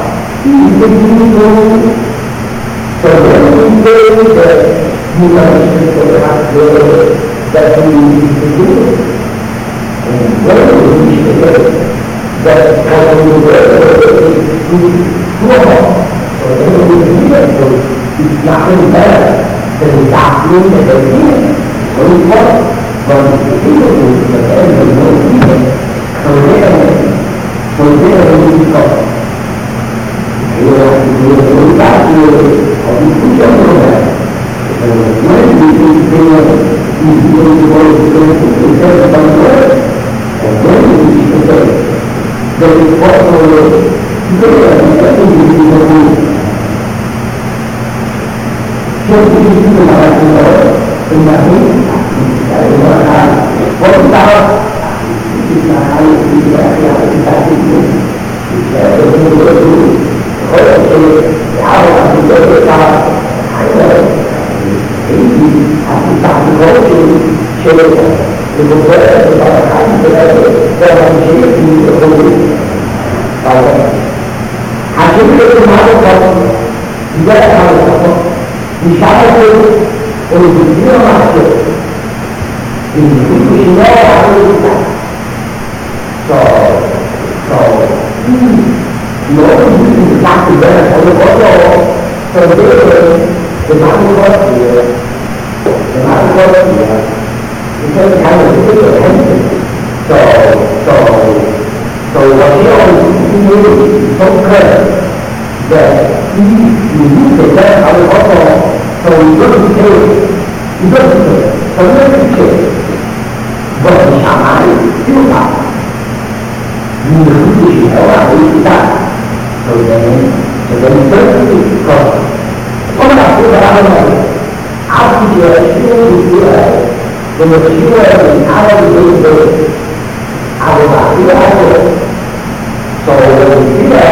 Speaker 2: So when we say that you understand the possibility that we can do it, and when we reach the day, that when we do it, we do it. So then we do it, so it's nothing better than the doctrine that they did. So it's what? But the people who the end of no people, so they need to go. You have to do it back to you, or you push up on that. So when you do things, you go to the word, and when you reach the day, there is also a word. You have to do it. So you do the Kembali, dari mana? Orang tahu kita harus kita itu, kita itu, orang itu tahu kita tahu, ada ini aku tahu itu cerita, itu berapa kali dalam cerita itu, hasil itu mahu tidak tahu, misalnya Kalau dia masuk, ini semua harus kita. So, orang ini tak tidak kalau dengan dia, kita harus itu handle. So what you ini focus that ini kita harus So you don't say, so let's say, but the Shanghai still not. You really have to that. So then certainly, because some of the other after you are sure when you're sure in our way, our body, so when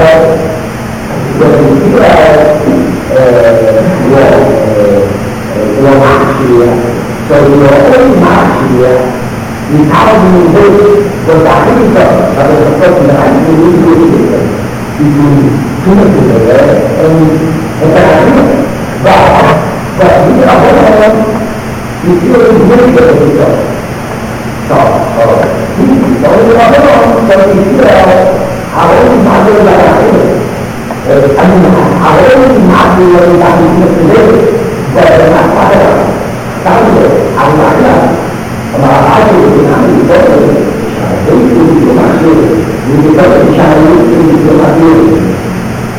Speaker 2: you feel so your own master, you how you do what that is but the person that you do and but you are you feel really good at yourself. So you feel our own master our own master but not fire. Tahu awalnya bahasa itu nanti boleh itu masuk di dalam cara itu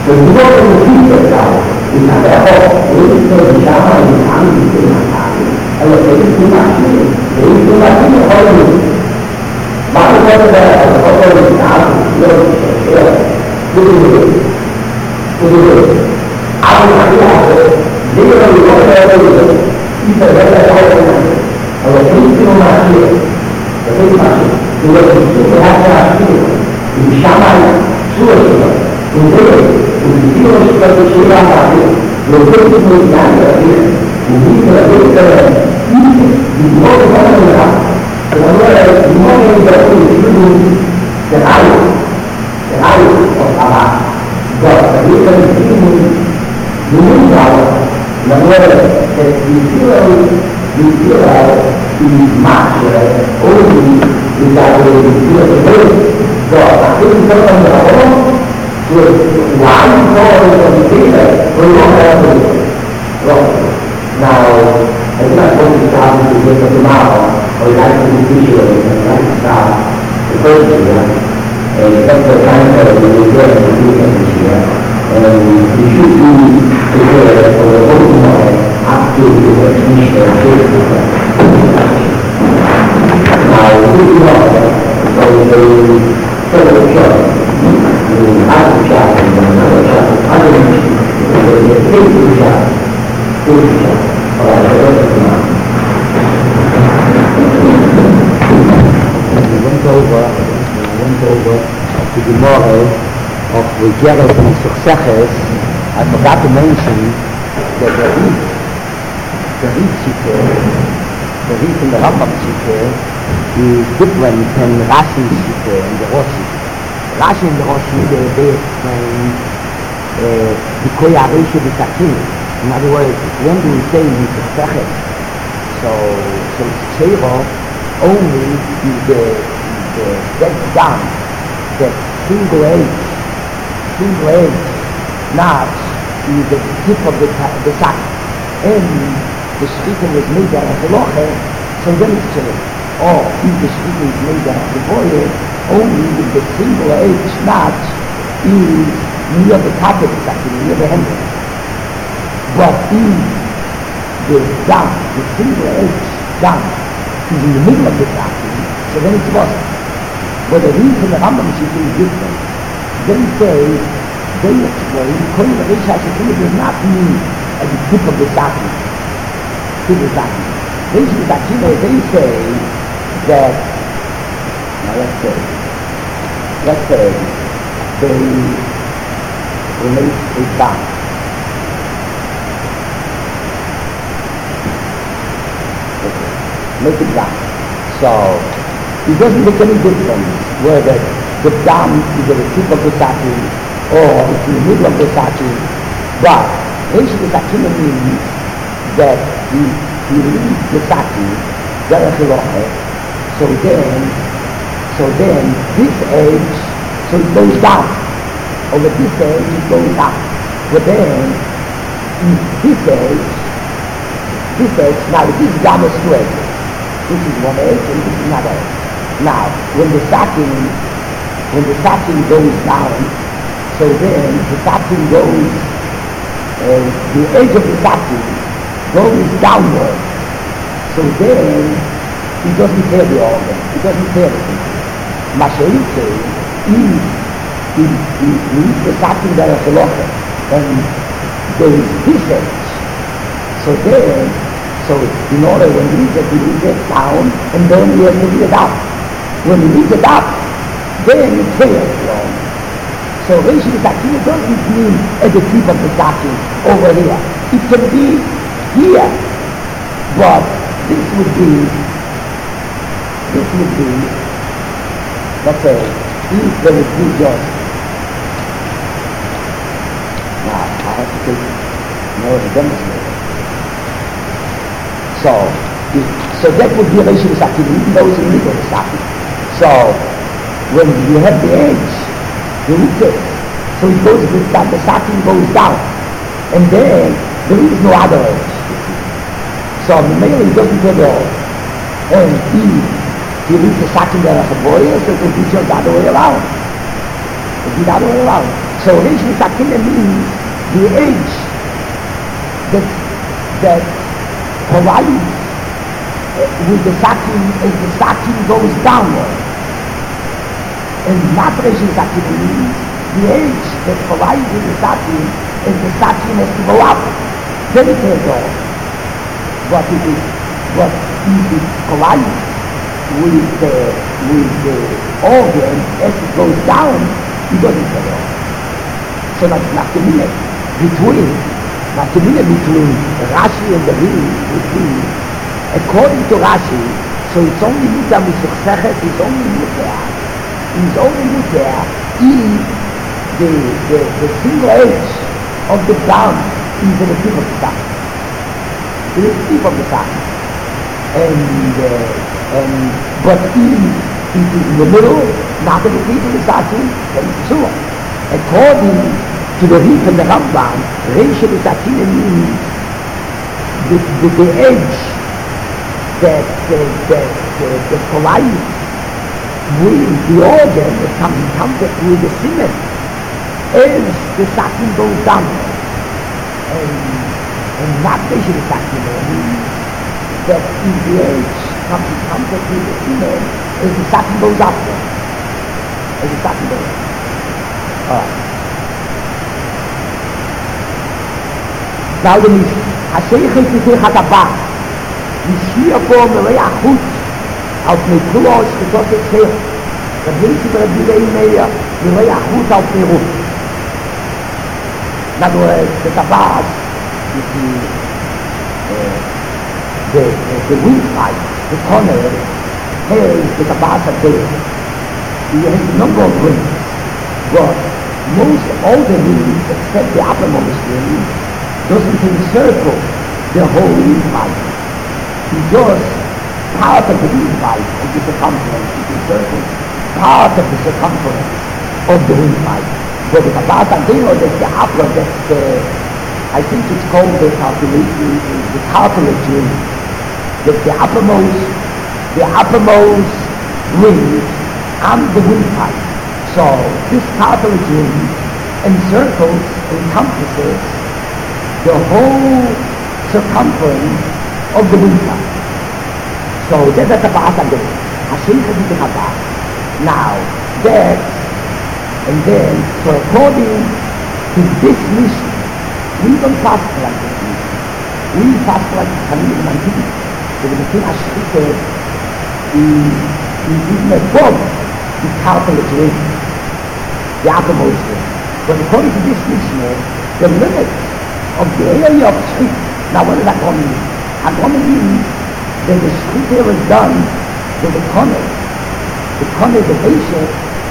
Speaker 2: 如果是记者的，你看到后，有一个你想法你常理非常大，还有谁是马戏，谁是马戏的后面，马戏的后面拿有写的，对不对？对不对？阿布马利亚说，这个有个一本来在后面，谁是马戏？谁是马戏？如果你是他下去，你想法做什么？你这个。你这个是个学校法律，有这么多严格的人，你这个你摸着他们的，怎么说呢？你摸着一个会知道在哪里，我爸爸，一个你知道，能够在你马起来，你在这个是吧？这是怎么的？是完全的非的，不用来回是吧？那很多东西他们直接就是骂我，我来自于必须的，来自他科学但是看起来有一个有一点学，必须就是我的沟通呢，他对这个知识的这个那我最重要的，这个票。他是下的，他是也可以下，后来我怎么？We went over to the model of Regeres and Successes. I forgot to mention that the Rit in the Rambam Shikhe is different than Rashi's Shikhe and the Roshi. Rashi and the Roshi, they explain the Koya Reishu B'Takin. In other words, when do we say in Successes? So Shero only is the dead down, that single edge notch is the tip of the sack. And the shkita was made out of the loche, so then it's Shero. Or if the shkita is made out of the boye, only with the single edge notch is near the top of the sack, near the handle. But if the single edge down is in the middle of the sack, so then it's possible. But the reason the Rambam Shikha is different, they explain, Kohen Reisha Shikha does not mean at the tip of the sakin. Reisha Shikha, they say that, now let's say, they make a dam. Make it dam. So, it doesn't make any difference whether the dam is at the tip of the sakin or it's in the middle of the sakin. But Reisha Shikha means that he leaves the sakin, so then this edge, so it goes down. Over this edge, it goes up. But then, this edge, now this dam is two edges. This is one edge and this is another edge. Now, when the sakin goes down, so then the sakin goes, the edge of the sakin goes downward. So then, it doesn't tear the organ, it doesn't tear it. Mashaike is the sakin that is a and there is this edge. So then, in order when we get down, and then we have to read it up. When we read it up, then it tears the organ. So Reisha Shikha doesn't mean at the tip of the sakin over here. It can be here, but this would be, let's say, if there would be just, now I have to take more of a demonstrator. So that would be Reisha Shikha, even though it's in the middle of the sakin. So when you have the edge, the root, so it goes down, the sakin goes down, and then there is no other edge. So the male doesn't get all. And if you reach the sakin that has a boy, so it will be just the other way around. It will be the other way around.
Speaker 1: So Reish Misakina means the edge that provides with the sakin as the sakin goes downward. And not Reish Misakina means the edge that provides with the sakin as the sakin has to go up. Then it has all. What it is provides with the organ as it goes down, it doesn't have all. So that's Nafkamina between Rashi and the Rim would be, according to Rashi, so it's only Mutar Misuchsechet, it's only Mutar if the single edge of the gum is in the tip of the sack. In the tip of the sack. But if it is in the middle, not in the tip of the sack, then it's Surah. According to the Rif and the Rambam, Reish Misakina means the edge that provides with the organ that comes in contact with the semen as the sakin goes down. And not Reish Misakina means that if the edge comes in contact with the semen as the sakin goes up. As the sakin goes up. Now the Hasheichet Yisechat Abba, Yishir פה מראה החוץ על פני כולו שחיתות יצר, רבי שברבי מאיר מראה החוץ על פני רוב. In other words, the Tabbas, you see, the windpipe, the corner, has the Tabbas up there. He has a number of rings, but most all the rings, except the uppermost ring, doesn't encircle the whole windpipe. He just part of the windpipe of the circumference. It encircles part of the circumference of the windpipe. But the Tabbas Adino, that's the upper, that's the, I think it's called the cartilage ring. That's the uppermost ring on the windpipe. So this cartilage ring encircles, encompasses the whole circumference of the windpipe. So that's the Tabbas Adino. Hasheichet Yisechat Abba. Now, that's, and then, so according to this mission, we don't fast like this mission. We fast like the Khalil ibn Antibi. So the Mekhin Hasheichet is above the cartilage ring, the uppermost ring. But according to this mission, the limit of the area of Shechit. Now what does that mean? And what it means that the Shechit here was done with the corner. The corner, the patient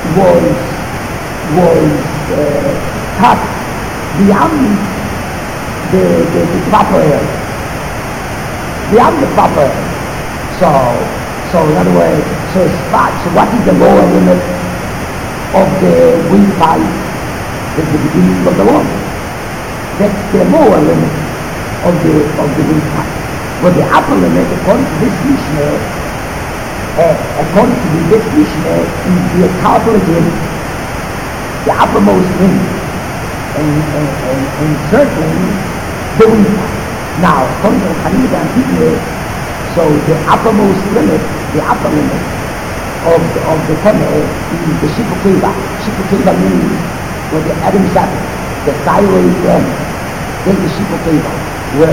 Speaker 1: was cut beyond the proper area. Beyond the proper area. So in other words, so what is the lower limit of the windpipe? That's the beginning of the lung. That's the lower limit of the windpipe. But the upper limit, according to this Mishnah, is the cartilage ring, the uppermost ring, and encircling the windpipe. Now, according to Khalil ibn Antibi, so the uppermost limit, the upper limit of the corner is the Shipukeva. Shipukeva means where the Adam Saturn, the thyroid gland, there's the Shipukeva, where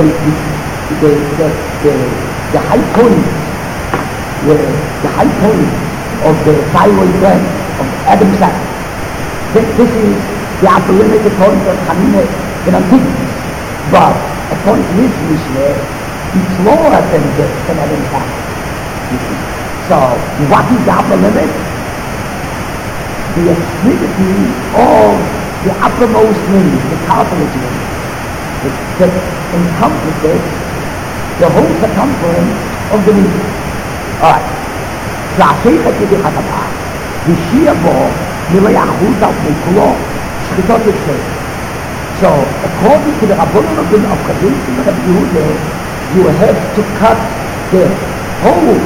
Speaker 1: the high point, where the high point of the thyroid gland of Adam Saturn. This is the upper limit according to Khalil ibn Antibi. But according to this Mishnah, it's lower than Adam Saturn. So, what is the upper limit? The extremity of the uppermost ring, the cartilage ring, that encompasses the whole circumference of the ring. Alright. So, Hasheichet Yisechat Abba, Yishir bo mirei achut al pnei kulo shchitot yisrael. So, according to the Rabbanon of Chassidim and Rabbi Yehuda, you have to cut the whole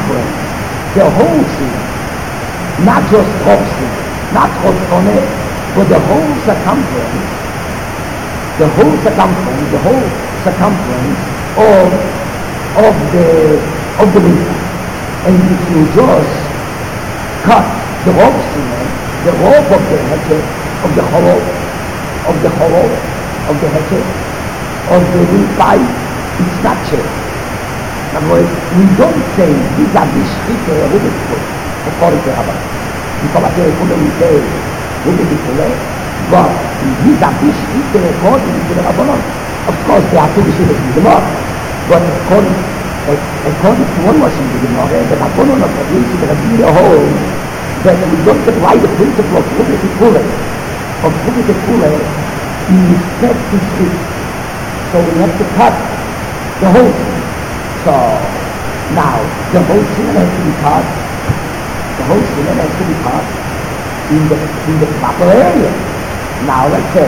Speaker 1: circumference, the whole thing, not just top thing, not top corner, But the whole circumference of the window, and if you just cut the rope of the hatchet, of the hollow of the hatchet, of the windpipe, it's not changed. In other words, we don't say these are the stricter Rubik's according to Rabbah. Because we say Rubik's but these are the stricter according to the Rabbah. Of course, there are two Rishonim in the Gemara, but according to one Rashi in the Gemara, the Rabbah of the Rabbi holds that we don't apply the principle of Rubik's in respect to strict. So we have to cut the whole thing. So now the whole thing has to be cut. In the proper area. Now let's say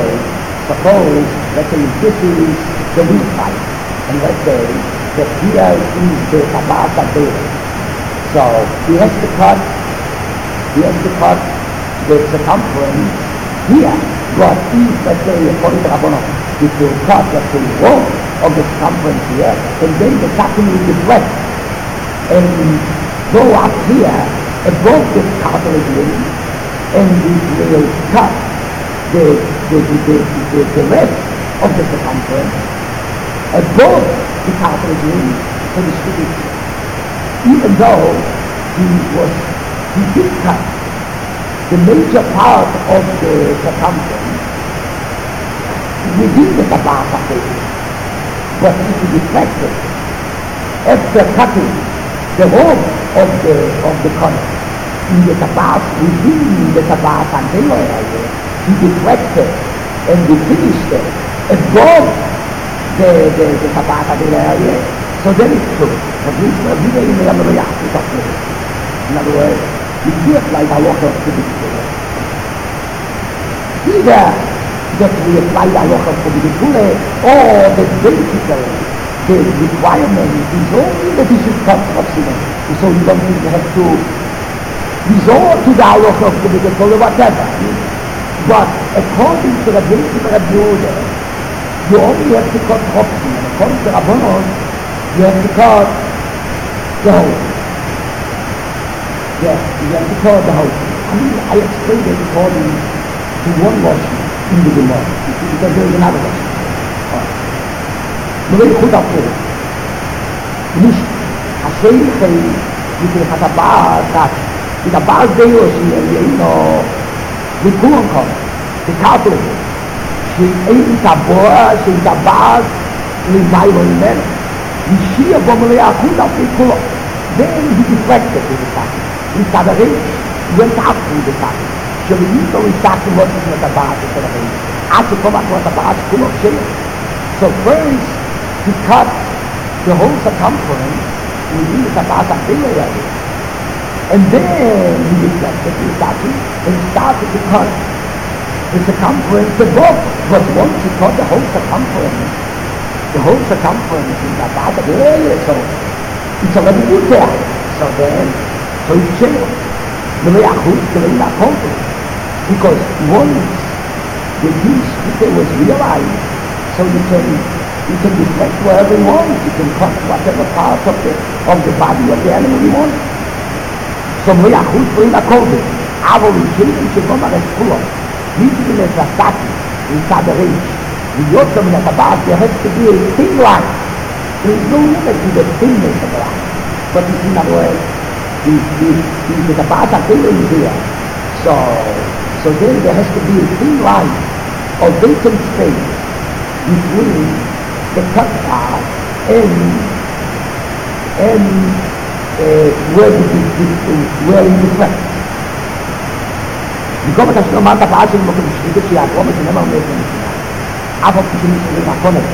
Speaker 1: this is the windpipe, and let's say that here is the Tabata Bela. So he has to cut the circumference here. But if, let's say, according to Rabbanon, if you cut, let's say, one of the circumference here, and then the cutting will deflect and go up here above the cartilage ring, and it will cut the rest of the circumference above the cartilage ring, so to speak. Even though he did cut the major part of the circumference within the tabata phase, but it is deflected after cutting the rope of the corner in the tabata, within the tabata area, he deflected and he finished it above the tabata area, so then it's true. In other words, you do it like a lot of things. Either that we apply a lot of things, or the basically the requirement is only that you should cut proximate. So you don't even have to resort to the halacha of the B'Kol or whatever. But according to the basic of the order, you only have to cut proximate. According to Rabbanon, you have to cut the whole. Yes, you have to cut the whole. I explained it according to one Rashi in the Gemara, because there is another Rashi. לא ייחוד אחר. השייך היא את הבעל דיו שהיינו לכולם כאן, בכתוב, שאין את הבעל למיילו ממנו, ושיע בו מלא אחוד אחרי כולו. Then he deflected with the fact. מצד הרגש, went up with the fact. שלאיתו יסעקו לא תשמע את הבעל של הרגש. עד שכל מקום את הבעל כולו שייך. So first, he cut the whole circumference within the tabata area, and then he deflected and started to cut the circumference above. But once he cut the whole circumference in the tabata area, so it's already good there. So he changed the way because once the piece was realized, so you can deflect wherever you want. You can cut whatever part of the body of the animal you want. So Meyachut for in a COVID. Our children should go back at school. Usually there's a statue inside the range. The Yotam in the Tabat, there has to be a thin line. There is no limit to the thinness of the line. But in other words, the Tabat are thin here. So then there has to be a thin line of vacant space between the cut part and where it deflects. במקום את השלומת הבאה של מקום שרידת שיעקרום את הנמר מאיפה נשמע. אף עוד כשמי שריד הקונק.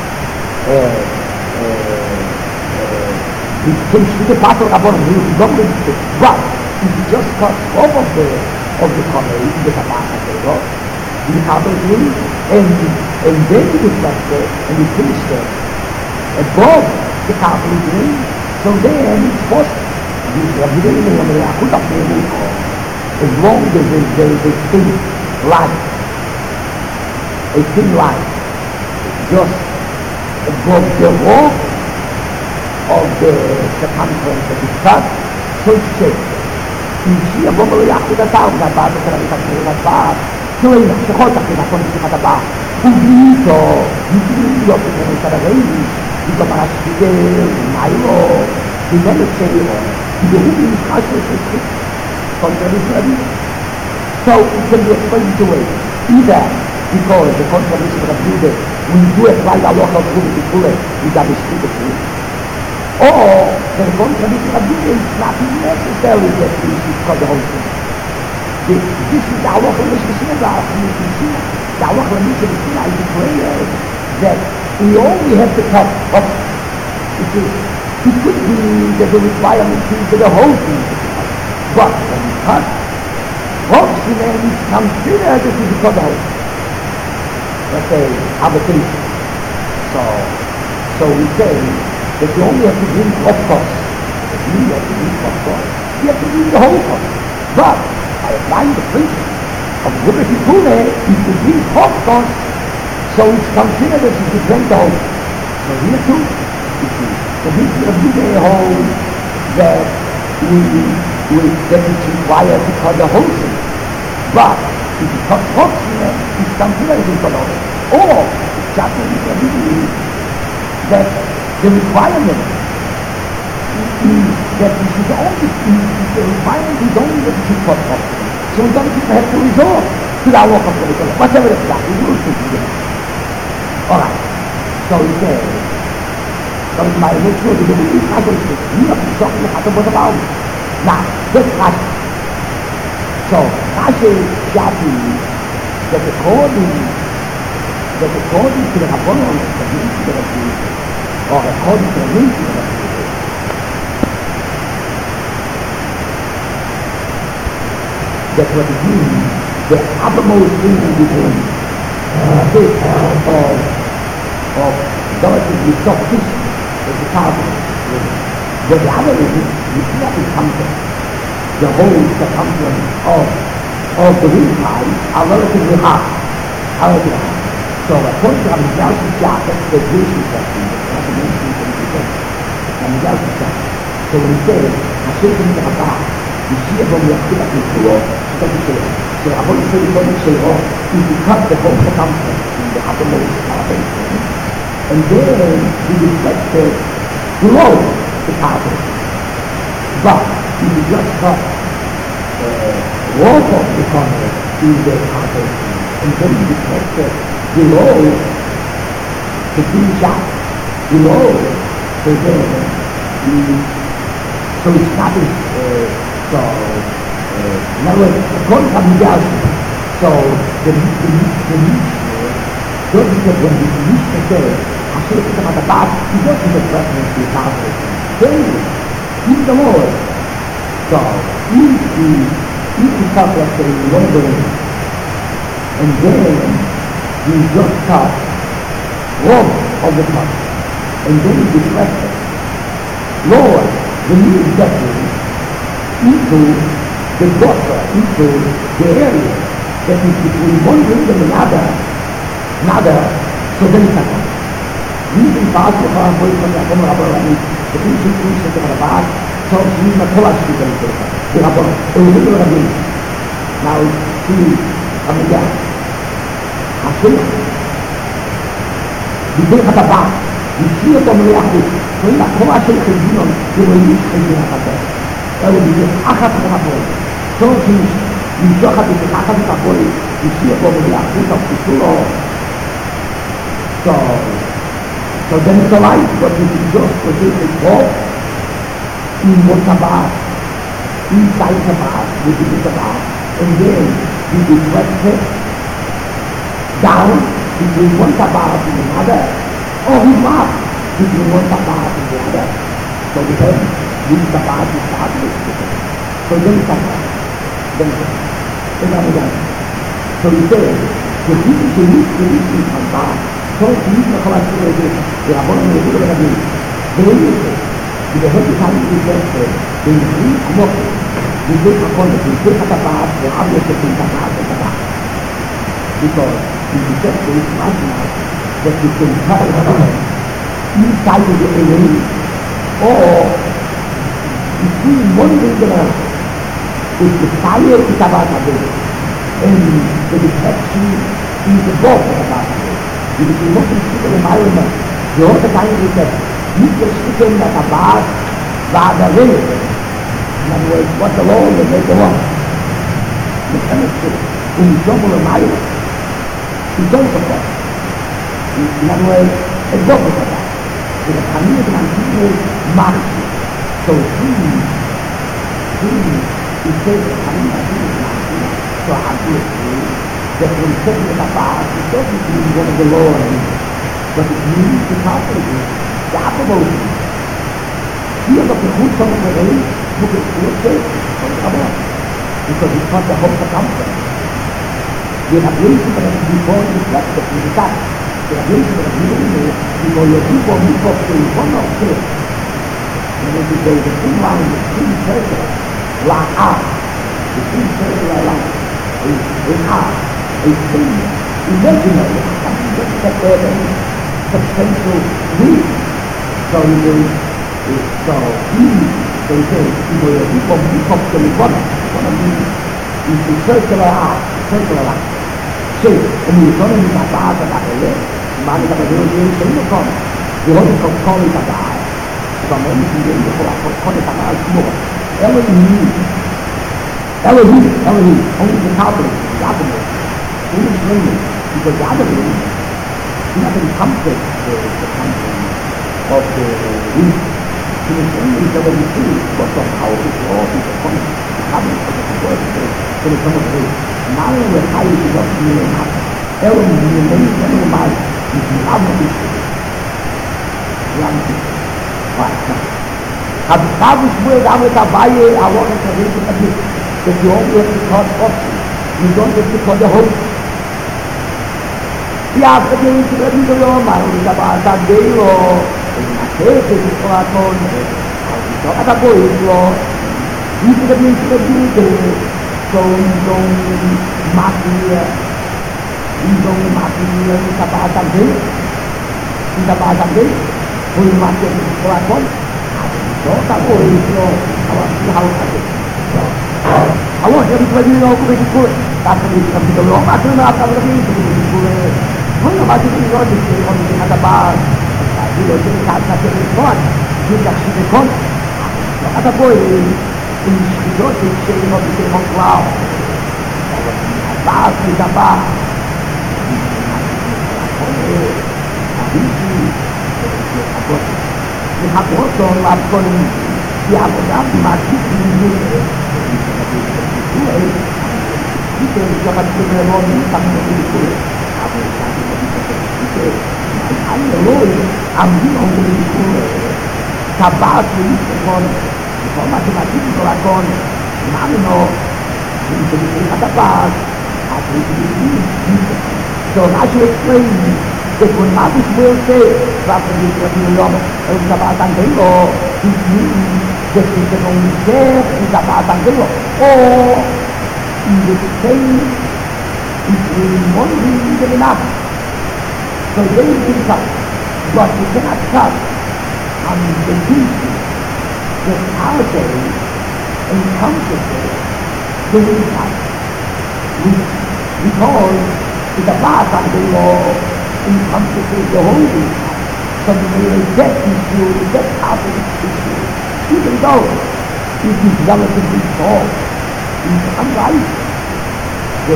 Speaker 1: Can shrited part of Rabbanon, he will not be shrited. But if you just cut off of the corner, you can get a part of the road. You have it really, and then you deflect it, and you finish it above the cartilage ring. So then it's possible. As long as they think
Speaker 3: light, a thin light, just above the rock of the circumference of the cut, so to say. שהיא יבוא ולא יחד אתה, ובא בתל אביב הכלל הבא, שלא ינחשכות אחרי נכון לשיחת הבא, ובליתו, יתאים להיות בפני של הרעיל, פתאום הרשפידל, מיילו, במלך שלו, ידעו במשחק של שחק, כל זה רבי. So it can be explained two ways. Either because the contradiction of Rabbi, when you do it right, Allah will do it to it, you got to speak it to it. Or the contradiction of Rabbi is not necessary that we should cut the whole thing. This is the Allah of Mishkashina, the Allah of Mishkashina. The Allah of Mishkashina is a prayer that we only have to cut what it could be that the requirement is that the whole thing is to cut. But when we cut, Hopsman is considered that it is cut the whole thing. Let's say, habitation. So we say that you only have to bring of course. You have to bring of course. You have to bring the whole course. But by applying the principle of liberty Pune, if you bring of course, so it's considered that you depend the whole. So here too, the history of Pune holds that that it's required to cut the whole thing. But if you cut Hopsman, it's considered as the whole. Or it's just that the requirement is that we should only, the requirement is only that we should cut Hopsman. So we don't even have to resort to the work of the Ricola. Whatever it's that, we will see it. Alright, so he says, so it's my make sure that we eat Hashem stick. You have to talk to Hashem what about it. Now, this Hashem. So, Hashem Shati, that according to the Rabbanon, the ministry of the or according to the ministry of the that what it means, the uppermost thing in between of relatively soft tissue is the carbon. But the other is not the circumference. The whole circumference of the windpipe are relatively hard. So according to Rabbi Yossi Shach, that's the Jewish section, that's the main thing that he says. Rabbi Yossi Shach. So when he says, Hashem Kim Rabba, Yeshia Bom Yachila Kishua, so he says, so Rabbi Yossi Bom Yeshua, if you cut the whole circumference in the uppermost carbon, and then he reflected below the carbon. But if you just cut walk of the concept in the carbon, and then he reflected below the finish up, below, so then so it's not in other words, according to Abiyasi, so the don't because when the Mishnah says, Hashem is at the back, he doesn't get reference to the carbon. He's the Lord. So, if you cut, let's say, one of the rings, and then you just cut one of the cuts, and then you deflect it. Lord, when you inject it into the buffer, into the area that is between one ring and another, so then it's a cut. Using fast for our voice from the Atom Rabbi, the Christian Christian of the Bad, so she's not told us to do it. We have a little Rabbi. Now, see, Amiga. Hashem. בדרך הטבע, ישיא אותו מלאכות, ואין הכל אשר חלגיון, ירואים חלגיון החבר. אלו בדרך אחת חלקות, שור שימשוך את זה אחת חלקות, ישיא אותו מלאכות, הפסול לו. So then it's alright, but if you just produce a pop in one tabat, inside tabat, with the tabat, and then you deflect it down between one tabat and another, or up between one tabat and the other. So then this tabat is started. So then it's tabat. Then so he says, the people should use the issue from tabat. So he needs to come out to the Rabbanon and the Rabbi Rabbi. They use it. If they have the time to invest it, they use it. They take a concept, they take a tabat, they have to take a tabat, because in the first place, imagine that you can tell inside of the alien or between one ring and another. If the fire is about a day and the detection is above about a day, if you look into the environment, the other time is that you can stick in that about the ring. In other words, what's the law that they go on? The chemistry, when you jumble a mile, you don't forget. In other words, it doesn't forget. So the Kamil and people march. So he says the Kamil and people march. So obviously, that when he says the Kabbalah, it doesn't mean one of the Lord, but it means the property, the approbation. Here the Pechut of the Rei, who can say, from the Kabbalah, because it's not the whole circumstance. We have raised it before the reflected in the time. We have raised it before your people move up to one of two. And then we say the thin line, the thin circular line out. The thin circular line is out. A thin, imaginary, something that there is substantial need. So they say, before your people move up to one of these is the circular eye, circular line. Sì, e mi sono in una casa da quelle, ma mi stava vedendo che io sono, io ho detto con i padai, sono in giro con i padai al suo, Elohim, only the Catholic, Yahweh, only Israel, because Yahweh, nothing comes with the country of the weak. He was only the way you see what the power is all in the country, the Catholic of the world, so the summer day. Now we're highly developed in the map. Elohim, in the many general mind, is the Yahweh. Habitados with our Tabaye, I want to say that you only have to call option. You don't have to call the host. Yeah, but you need to let me know my own about that day or in a case of the Coraton, at a boy, you could have been to the don't material di Kabatan din, kung mati ang Corazon, so tako ito, awak saja. Awak jadi pelajar aku begitu, tak boleh kami tolong, aku nak apa lagi begitu. Mana masih tinggal di sini orang di mana bar, jadi kita tak jadi kuat, kita sudah kuat. Ada boleh itu sini mau di Monglau, apa kita bar. Dihapuskan lapon siapa dah mati ini. Kita dapat menerima tanggung itu. Apa itu? Ambil ambil itu. Sabar itu kon. Mati kelakon. Namino. Ini kata pas. Apa itu? So I should explain that when Marcus will say, Prophet in Kabatan Delo, it means that he can only share in Kabatan Delo, or in the same, between one reason and another. So they will touch, but we cannot touch on the teaching that our day encompasses the touch, because the path of the law encompasses the whole thing. So they reject issue, reject topic issue. Even though it is relatively small, it's unlike the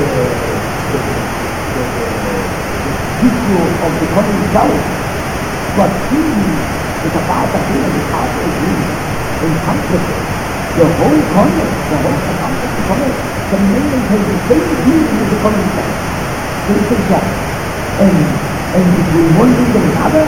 Speaker 3: issue of the common self. But the path of the topic encompasses the whole context, the whole circumstance of the context. The main has the same meaning as the common self. And between one thing and another,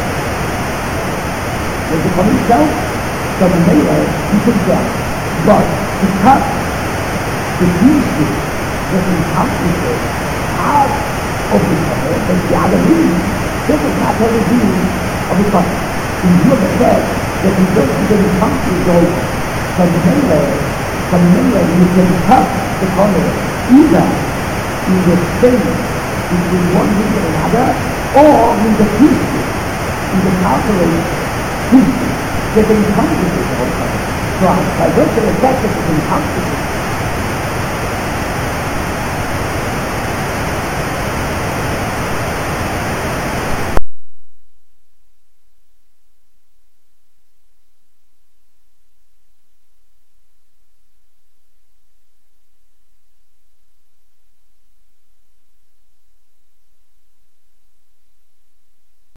Speaker 3: there's a common self, so the mayor, you can tell. But to cut the issue that encompasses part of the other and the other meaning, this is not have a meaning of the context. In view of the fact that the person that encompasses those from the mayor, you can cut the context either in the same between one week and another, or in the history, in the calculate history, that encompasses the whole country. So by virtue of the fact that it encompasses